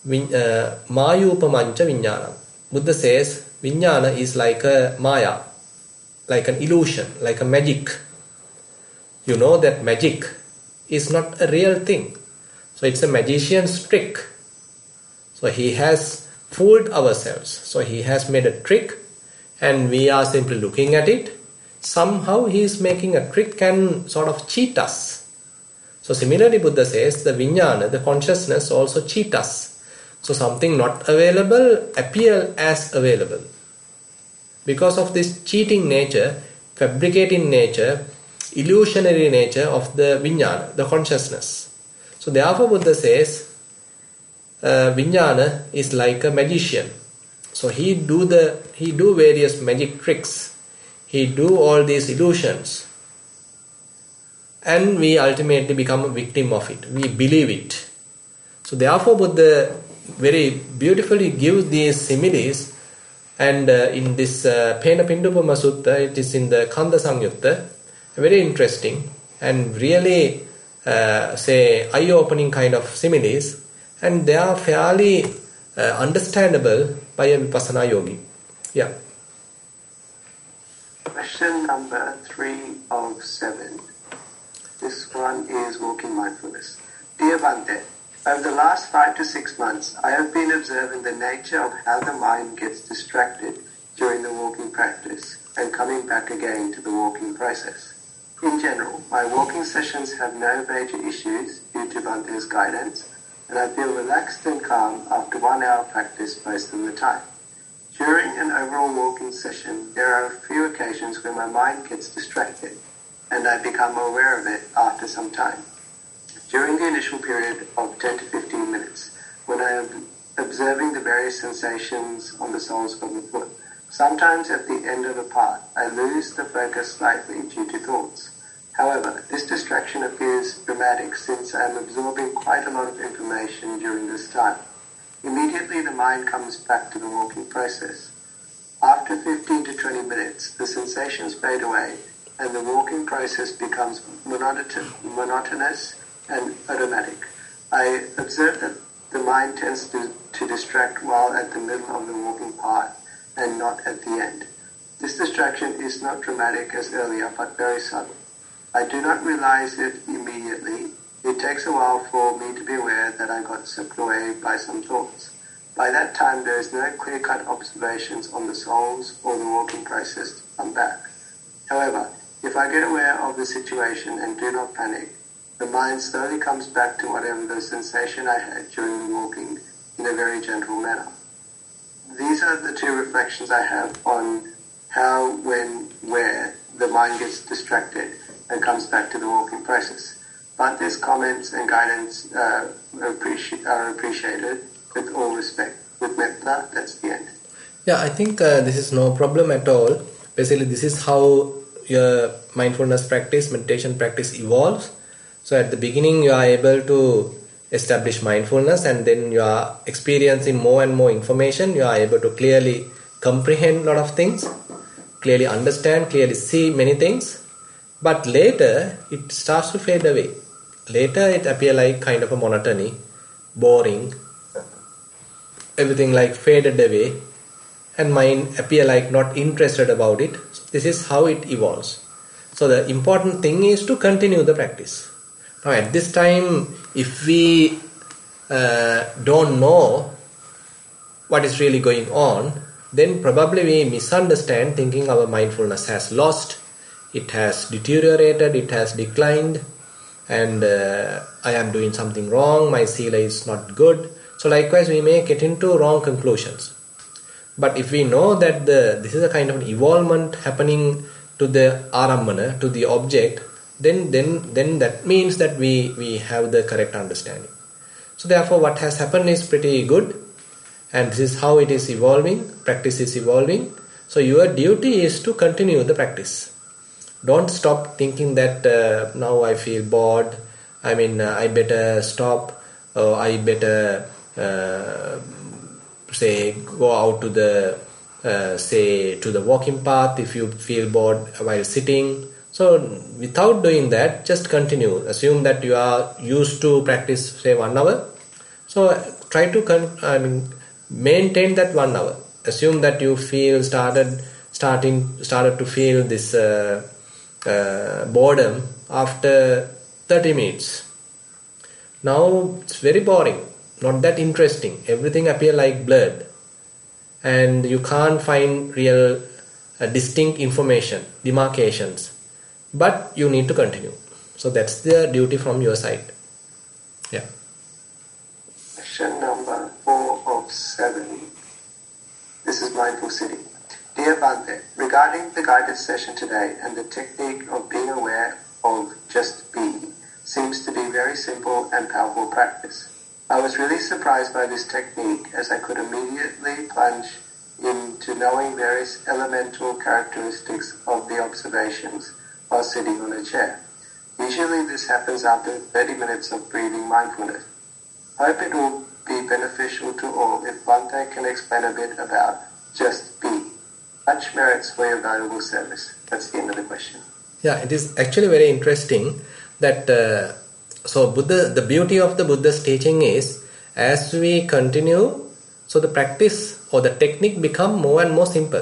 S1: mayupamancha vijnana. Buddha says vijnana is like a maya, like an illusion, like a magic. You know that magic is not a real thing. So it's a magician's trick. So he has fooled ourselves. So he has made a trick and we are simply looking at it. Somehow he is making a trick and sort of cheat us. So similarly Buddha says the vijnana, the consciousness, also cheat us. So something not available appear as available. Because of this cheating nature, fabricating nature, illusionary nature of the vijnana, the consciousness. So therefore Buddha says vijnana is like a magician. So he do various magic tricks. He do all these illusions. And we ultimately become a victim of it. We believe it. So therefore Buddha very beautifully gives these similes, and in this Pena Pindupama Sutta, it is in the Kanda Samyutta, very interesting and really eye-opening kind of similes, and they are fairly understandable by a Vipassana yogi. Yeah.
S2: Question number 3 of 7. This one is walking mindfulness. Dear Bhante, over the last 5 to 6 months, I have been observing the nature of how the mind gets distracted during the walking practice and coming back again to the walking process. In general, my walking sessions have no major issues due to Bhante's guidance, and I feel relaxed and calm after 1 hour practice most of the time. During an overall walking session, there are a few occasions where my mind gets distracted, and I become aware of it after some time. During the initial period of 10 to 15 minutes, when I am observing the various sensations on the soles of the foot, sometimes at the end of a path, I lose the focus slightly due to thoughts. However, this distraction appears dramatic since I am absorbing quite a lot of information during this time. Immediately the mind comes back to the walking process. After 15 to 20 minutes, the sensations fade away and the walking process becomes monotonous and automatic. I observe that the mind tends to distract while at the middle of the walking path and not at the end. This distraction is not dramatic as earlier, but very subtle. I do not realize it immediately. It takes a while for me to be aware that I got swept away by some thoughts. By that time, there is no clear-cut observations on the soles or the walking process to come back. However, if I get aware of the situation and do not panic, the mind slowly comes back to whatever the sensation I had during the walking in a very gentle manner. These are the 2 reflections I have on how, when, where the mind gets distracted and comes back to the walking process. But these comments and guidance are appreciated with all respect. With metta, that's the end.
S1: Yeah, I think this is no problem at all. Basically, this is how your mindfulness practice, meditation practice evolves. So at the beginning, you are able to establish mindfulness, and then you are experiencing more and more information. You are able to clearly comprehend a lot of things, clearly understand, clearly see many things. But later, it starts to fade away. Later, it appears like kind of a monotony, boring, everything like faded away, and mind appear like not interested about it. This is how it evolves. So the important thing is to continue the practice. Now at this time, if we don't know what is really going on, then probably we misunderstand, thinking our mindfulness has lost, it has deteriorated, it has declined, and I am doing something wrong, my sila is not good. So likewise we may get into wrong conclusions. But if we know that this is a kind of an evolvement happening to the arambana, to the object, then that means that we have the correct understanding. So therefore what has happened is pretty good, and this is how it is evolving, practice is evolving. So your duty is to continue the practice. Don't stop thinking that now I feel bored, I better stop, or I better say go out to the to the walking path if you feel bored while sitting. So without doing that, just continue. Assume that you are used to practice say 1 hour. So try to maintain that 1 hour. Assume that you feel started to feel this boredom after 30 minutes. Now it's very boring, not that interesting. Everything appears like blurred, and you can't find real distinct information, demarcations. But you need to continue. So that's the duty from your side. Yeah.
S2: Question number 4 of 7. This is mindful sitting. Dear Bhante, regarding the guided session today and the technique of being aware of just being, seems to be very simple and powerful practice. I was really surprised by this technique, as I could immediately plunge into knowing various elemental characteristics of the observations while sitting on a chair. Usually this happens after 30 minutes of breathing mindfulness. Hope it will be beneficial to all if Bhante can explain a bit about just be. Much merits for your valuable service. That's the end of the question.
S1: Yeah, it is actually very interesting that the beauty of the Buddha's teaching is as we continue, so the practice or the technique become more and more simple.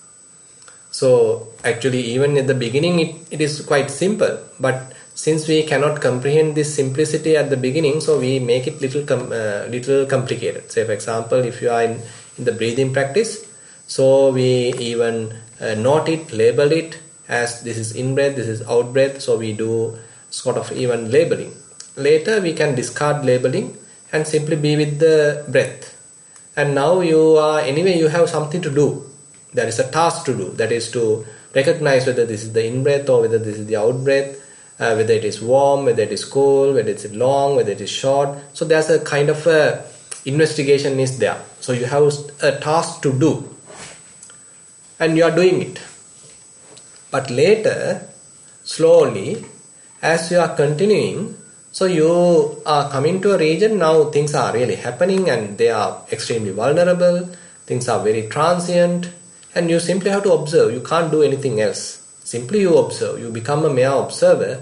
S1: So actually even at the beginning it is quite simple, but since we cannot comprehend this simplicity at the beginning, so we make it little complicated. Say for example, if you are in the breathing practice, so we even note it, label it as this is in breath, this is out breath, so we do sort of even labeling. Later we can discard labeling and simply be with the breath. And now you have something to do. There is a task to do, that is to recognize whether this is the in breath or whether this is the out breath, whether it is warm, whether it is cold, whether it is long, whether it is short. So there's a kind of a investigation is there. So you have a task to do and you are doing it. But later, slowly, as you are continuing, so you are coming to a region, now things are really happening and they are extremely vulnerable, things are very transient, and you simply have to observe. You can't do anything else. Simply you observe. You become a mere observer,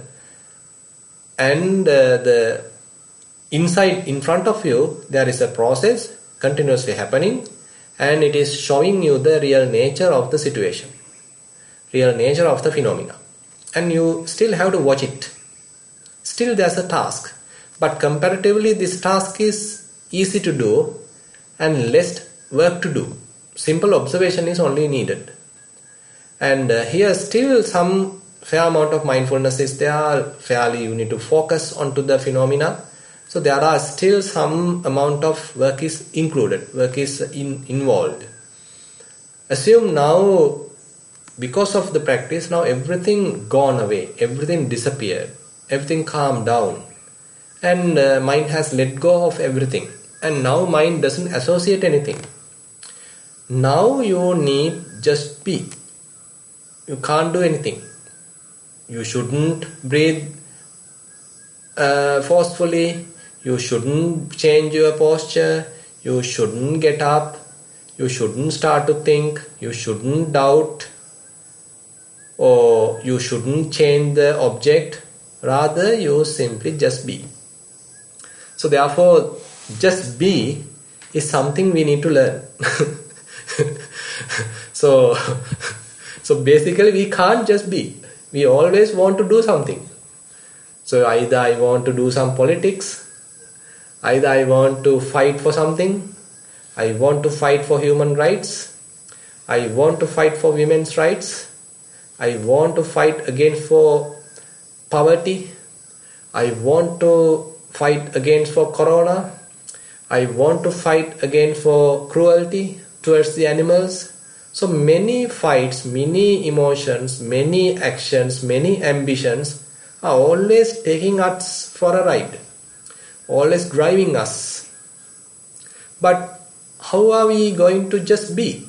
S1: and the inside in front of you there is a process continuously happening, and it is showing you the real nature of the situation, real nature of the phenomena, and you still have to watch it. Still there's a task, but comparatively this task is easy to do and less work to do. Simple observation is only needed. And here still some fair amount of mindfulness is there, fairly you need to focus onto the phenomena. So there are still some amount of work is included, work is involved. Assume now, because of the practice, now everything gone away, everything disappeared, everything calmed down, and mind has let go of everything, and now mind doesn't associate anything. Now you need just be. You can't do anything. You shouldn't breathe forcefully. You shouldn't change your posture. You shouldn't get up. You shouldn't start to think. You shouldn't doubt. Or you shouldn't change the object. Rather, you simply just be. So therefore, just be is something we need to learn. So basically we can't just be. We always want to do something. So either I want to do some politics, either I want to fight for something, I want to fight for human rights, I want to fight for women's rights, I want to fight against for poverty, I want to fight against for corona, I want to fight against for cruelty towards the animals. So many fights, many emotions, many actions, many ambitions are always taking us for a ride, always driving us. But how are we going to just be?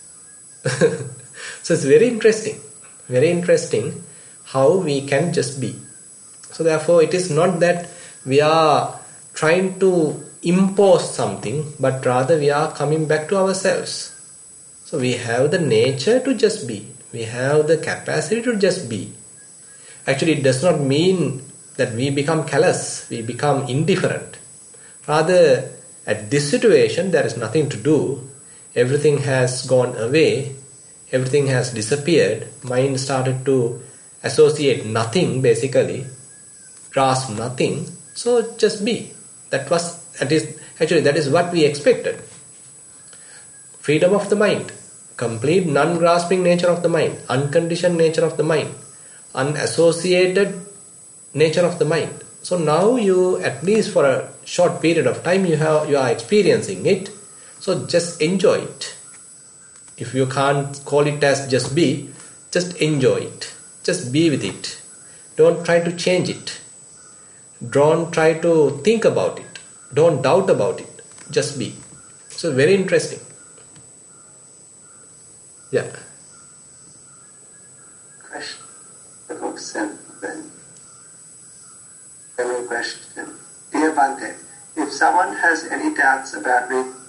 S1: So it's very interesting how we can just be. So therefore it is not that we are trying to impose something, but rather we are coming back to ourselves. So we have the nature to just be. We have the capacity to just be. Actually, it does not mean that we become callous, we become indifferent. Rather, at this situation, there is nothing to do. Everything has gone away. Everything has disappeared. Mind started to associate nothing, basically. Grasp nothing. So just be. That is what we expected. Freedom of the mind. Complete non-grasping nature of the mind, unconditioned nature of the mind, unassociated nature of the mind. So now you, at least for a short period of time, you are experiencing it. So just enjoy it. If you can't call it as just be, just enjoy it. Just be with it. Don't try to change it. Don't try to think about it. Don't doubt about it. Just be. So very interesting. Yeah.
S2: Question of 7. General question. Dear Bhante, if someone has any doubts about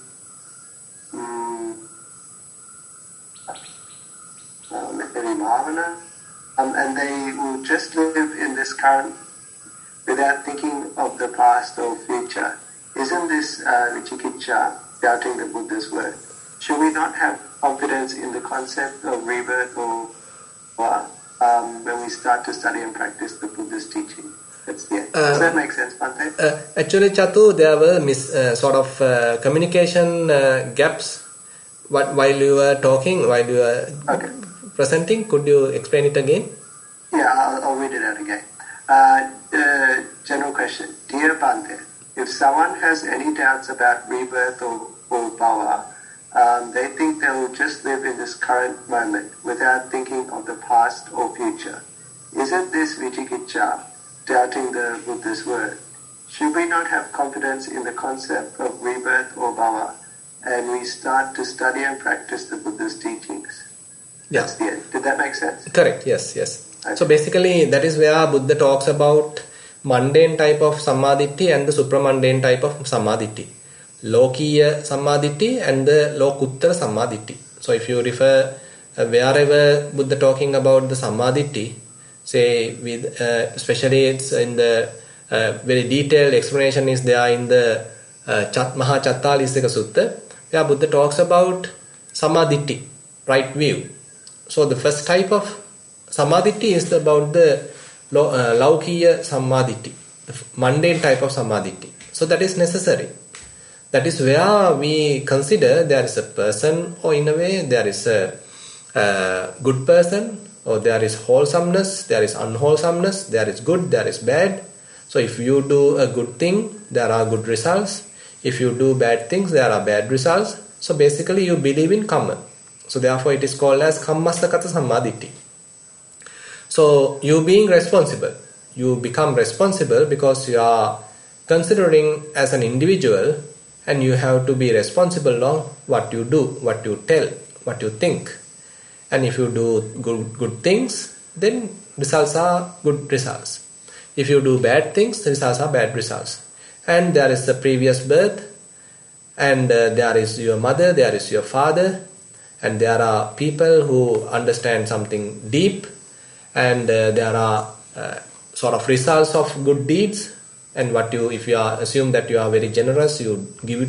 S2: maybe Bhavana, and they will just live in this current without thinking of the past or future, isn't this Vichikicha, doubting the Buddha's word? Should we not have confidence in the concept of rebirth or when we start to study and practice the Buddha's teaching? That's the end. Does that make sense, Bhante?
S1: Actually, Chatu, there were communication gaps while you were talking, while you were presenting. Could you explain it again?
S2: Yeah, I'll read it out again. General question. Dear Bhante, if someone has any doubts about rebirth or bhava, they think they will just live in this current moment without thinking of the past or future. Isn't this Vichikicha, doubting the Buddha's word? Should we not have confidence in the concept of rebirth or bhava, and we start to study and practice the Buddha's teachings?
S1: Yeah.
S2: That's the end. Did that make sense?
S1: Correct. Yes.
S2: Okay.
S1: So basically, that is where Buddha talks about mundane type of sammaditthi and the supramundane type of sammaditthi. Lokiya sammaditthi and the lokuttara sammaditthi. So if you refer wherever Buddha talking about the sammaditthi, say with especially it's in the very detailed explanation is there in the Maha Chattalisika Sutta, where Buddha talks about sammaditthi, right view. So the first type of sammaditthi is about the laukiya sammaditthi, the mundane type of sammaditthi. So that is necessary. That is where we consider there is a person, or in a way there is a good person, or there is wholesomeness, there is unwholesomeness, there is good, there is bad. So if you do a good thing, there are good results. If you do bad things, there are bad results. So basically you believe in karma. So therefore it is called as kammasakata sammaditthi. So you being responsible, you become responsible because you are considering as an individual, and you have to be responsible on what you do, what you tell, what you think. And if you do good things, then results are good results. If you do bad things, the results are bad results. And there is the previous birth, and there is your mother, there is your father, and there are people who understand something deep, and there are sort of results of good deeds. And if you assume that you are very generous, you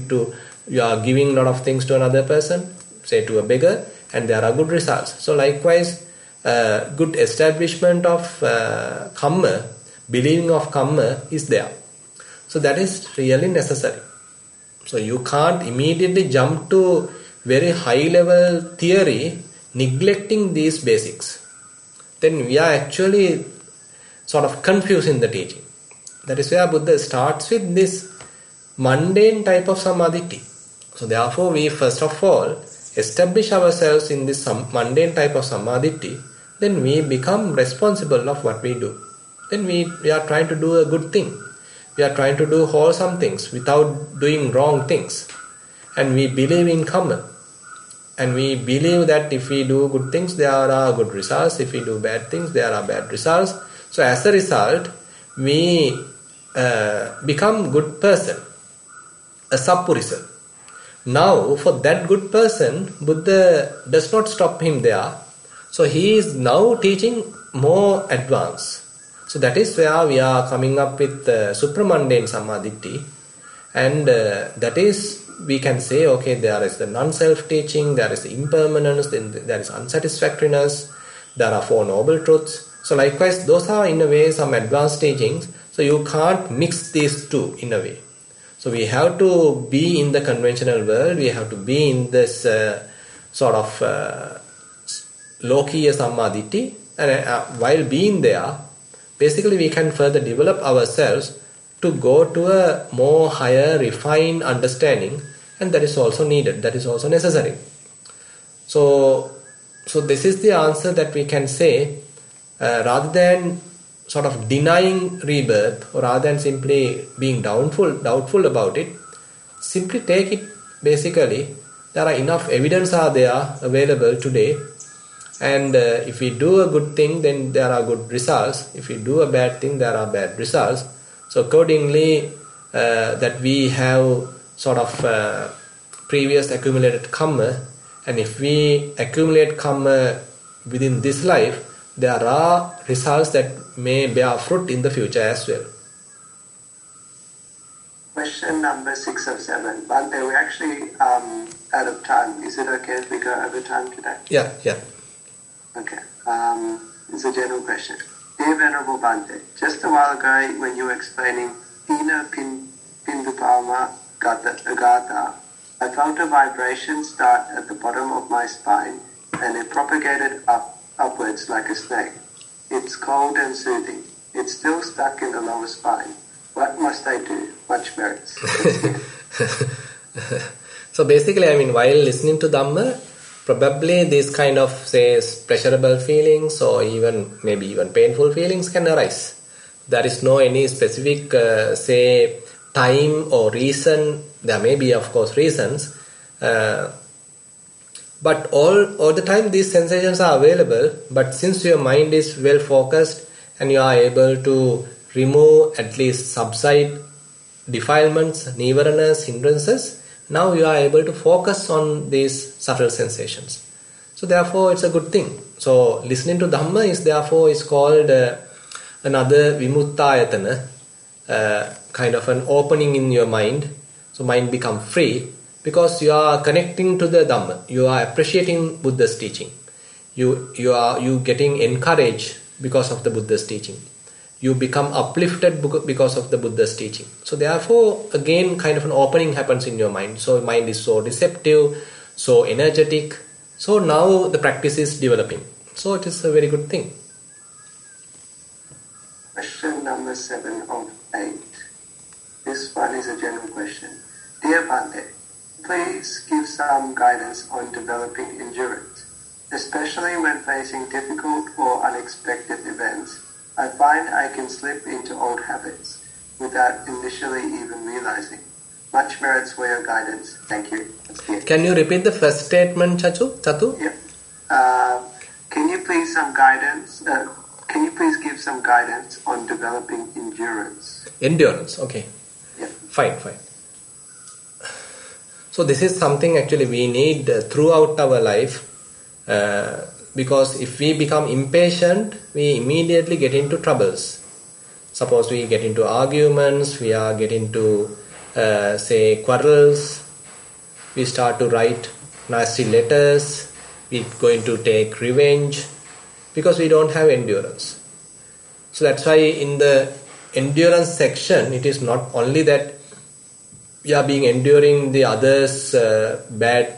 S1: are giving a lot of things to another person, say to a beggar, and there are good results. So likewise, good establishment of karma, believing of karma is there. So that is really necessary. So you can't immediately jump to very high level theory neglecting these basics. Then we are actually sort of confusing the teaching. That is where Buddha starts with this mundane type of sammaditthi. So therefore we first of all establish ourselves in this mundane type of sammaditthi, then we become responsible of what we do. Then we are trying to do a good thing. We are trying to do wholesome things without doing wrong things. And we believe in karma. And we believe that if we do good things, there are good results. If we do bad things, there are bad results. So as a result, we become good person, a sappurisa. Now for that good person, Buddha does not stop him there. So he is now teaching more advanced. So that is where we are coming up with supramundane sammaditthi. And that is, we can say, okay, there is the non-self teaching, there is the impermanence, then there is unsatisfactoriness, there are Four Noble Truths. So likewise, those are in a way some advanced teachings. So you can't mix these two in a way. So we have to be in the conventional world, we have to be in this sort of lokiya sammaditthi, and while being there, basically we can further develop ourselves to go to a more higher refined understanding, and that is also needed, that is also necessary. So this is the answer that we can say, rather than sort of denying rebirth, or rather than simply being doubtful about it, simply take it basically There are enough evidence are there available today, and if we do a good thing, then there are good results. If we do a bad thing, there are bad results. So accordingly, that we have sort of previous accumulated karma, and if we accumulate karma within this life, there are results that may bear fruit in the future as well.
S2: Question number 6 of 7. Bhante, we're actually out of time. Is it okay if we go over time today?
S1: Yeah.
S2: Okay. It's a general question. Dear Venerable Bhante, just a while ago when you were explaining Hina Pindupama Gata, I felt a vibration start at the bottom of my spine and it propagated upwards like a snake. It's cold and soothing. It's still stuck in the lower spine. What must I do? Much merits.
S1: So basically, while listening to Dhamma, probably these kind of, say, pleasurable feelings or maybe even painful feelings can arise. There is no any specific, say, time or reason. There may be, of course, reasons. But all the time these sensations are available. But since your mind is well focused and you are able to remove, at least subside defilements, nivaranas, hindrances, now you are able to focus on these subtle sensations. So therefore it's a good thing. So listening to Dhamma is called another vimuttayatana, kind of an opening in your mind. So mind become free because you are connecting to the Dhamma. You are appreciating Buddha's teaching. You getting encouraged because of the Buddha's teaching. You become uplifted because of the Buddha's teaching. So therefore, again, kind of an opening happens in your mind. So mind is so receptive, so energetic. So now the practice is developing. So it is a very good thing.
S2: Question number 7 of 8. This one is a general question. Dear Bhante, please give some guidance on developing endurance, especially when facing difficult or unexpected events. I find I can slip into old habits without initially even realizing. Much merits for your guidance. Thank you.
S1: Can you repeat the first statement, Chatu?
S2: Yeah. Can you please give some guidance on developing endurance?
S1: Endurance, okay.
S2: Yeah.
S1: Fine. So this is something actually we need throughout our life. Because if we become impatient, we immediately get into troubles. Suppose we get into arguments, we are getting into, say, quarrels, we start to write nasty letters, we're going to take revenge, because we don't have endurance. So that's why in the endurance section, it is not only that we are enduring the others' bad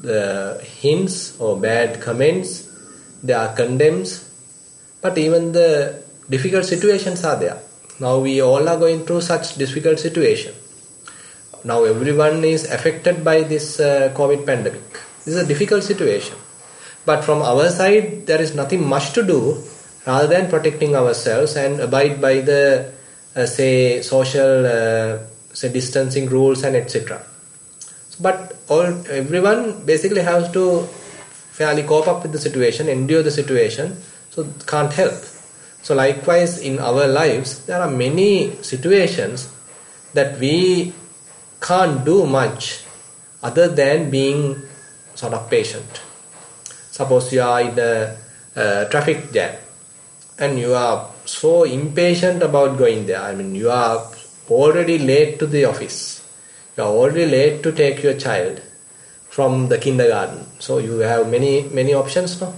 S1: hints or bad comments, they are condemns, but even the difficult situations are there. Now we all are going through such difficult situation. Now everyone is affected by this COVID pandemic. This is a difficult situation. But from our side, there is nothing much to do rather than protecting ourselves and abide by the, say, social, distancing rules and etc. But everyone basically has to fairly cope up with the situation, endure the situation, so can't help. So likewise in our lives, there are many situations that we can't do much other than being sort of patient. Suppose you are in a traffic jam and you are so impatient about going there. You are already late to the office. You are already late to take your child from the kindergarten. So you have many options now.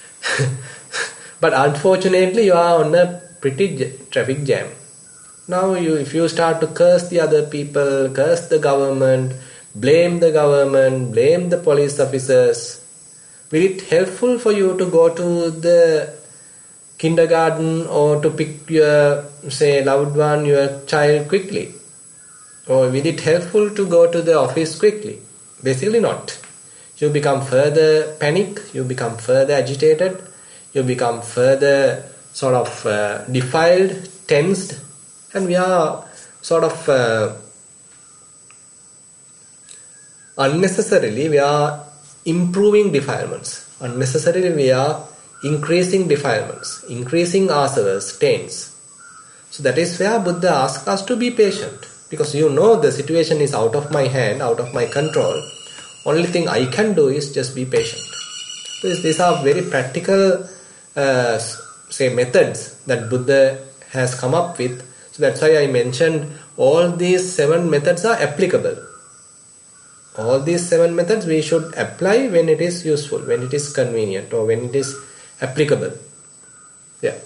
S1: But unfortunately, you are on a pretty traffic jam. Now if you start to curse the other people, curse the government, blame the police officers, will it helpful for you to go to the kindergarten or to pick your, say, loved one, your child quickly? Or will it helpful to go to the office quickly? Basically not. You become further panic, you become further agitated, you become further sort of defiled, tensed, and we are sort of unnecessarily we are improving defilements. Unnecessarily we are increasing defilements, increasing asavas, stains. So that is where Buddha asks us to be patient. Because the situation is out of my hand, out of my control. Only thing I can do is just be patient. So these are very practical methods that Buddha has come up with. So that's why I mentioned all these 7 methods are applicable. All these 7 methods we should apply when it is useful, when it is convenient, or when it is applicable. Yeah.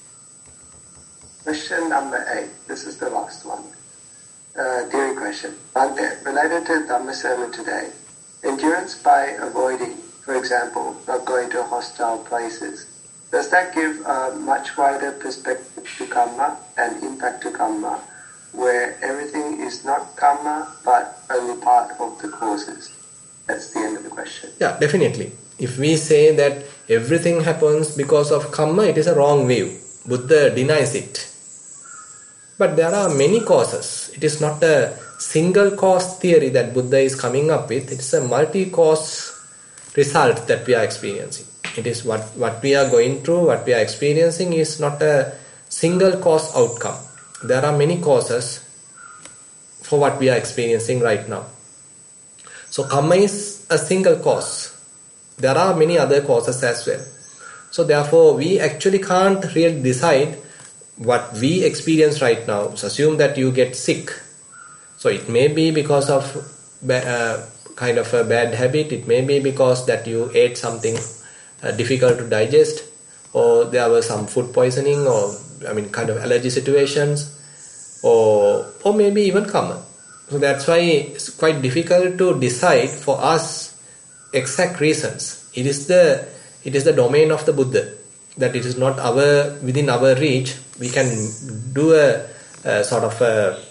S2: Question number 8. This is the last one. Dear question. Bhante, related to Dhamma sermon today, endurance by avoiding, for example, not going to hostile places, does that give a much wider perspective to karma and impact to karma, where everything is not karma but only part of the causes? That's the end of the question.
S1: Yeah, definitely. If we say that everything happens because of karma, it is a wrong view. Buddha denies it. But there are many causes. It is not a single cause theory that Buddha is coming up with. It's a multi-cause result that we are experiencing. It is what we are going through, what we are experiencing is not a single cause outcome. There are many causes for what we are experiencing right now. So karma is a single cause. There are many other causes as well. So therefore we actually can't really decide what we experience right now. So assume that you get sick. So it may be because of kind of a bad habit. It may be because that you ate something difficult to digest, or there was some food poisoning, or kind of allergy situations, or maybe even karma. So that's why it's quite difficult to decide for us exact reasons. It is the domain of the Buddha, that it is not within our reach. We can do a sort of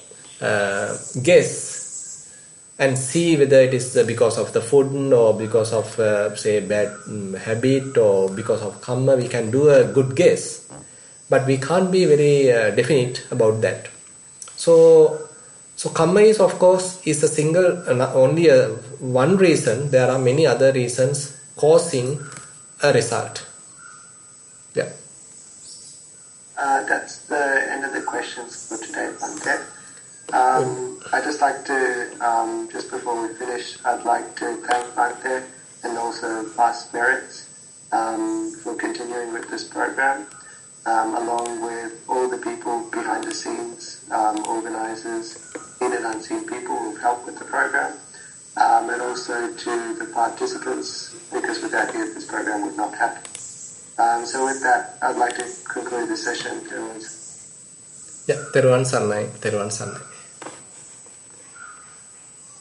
S1: a guess and see whether it is because of the food, or because of say bad habit, or because of karma. We can do a good guess, but we can't be very definite about that. So karma is, of course, is a single, only one reason. There are many other reasons causing a result. Yeah.
S2: That's the end of the questions for today, Bhante. I'd just like to, just before we finish, I'd like to thank Bhante and also Past Merits for continuing with this program, along with all the people behind the scenes, organisers, seen and unseen people who've helped with the program, and also to the participants, because without you this program would not happen. So with that, I'd like to conclude the session.
S1: Yeah, Teruvan Sannai.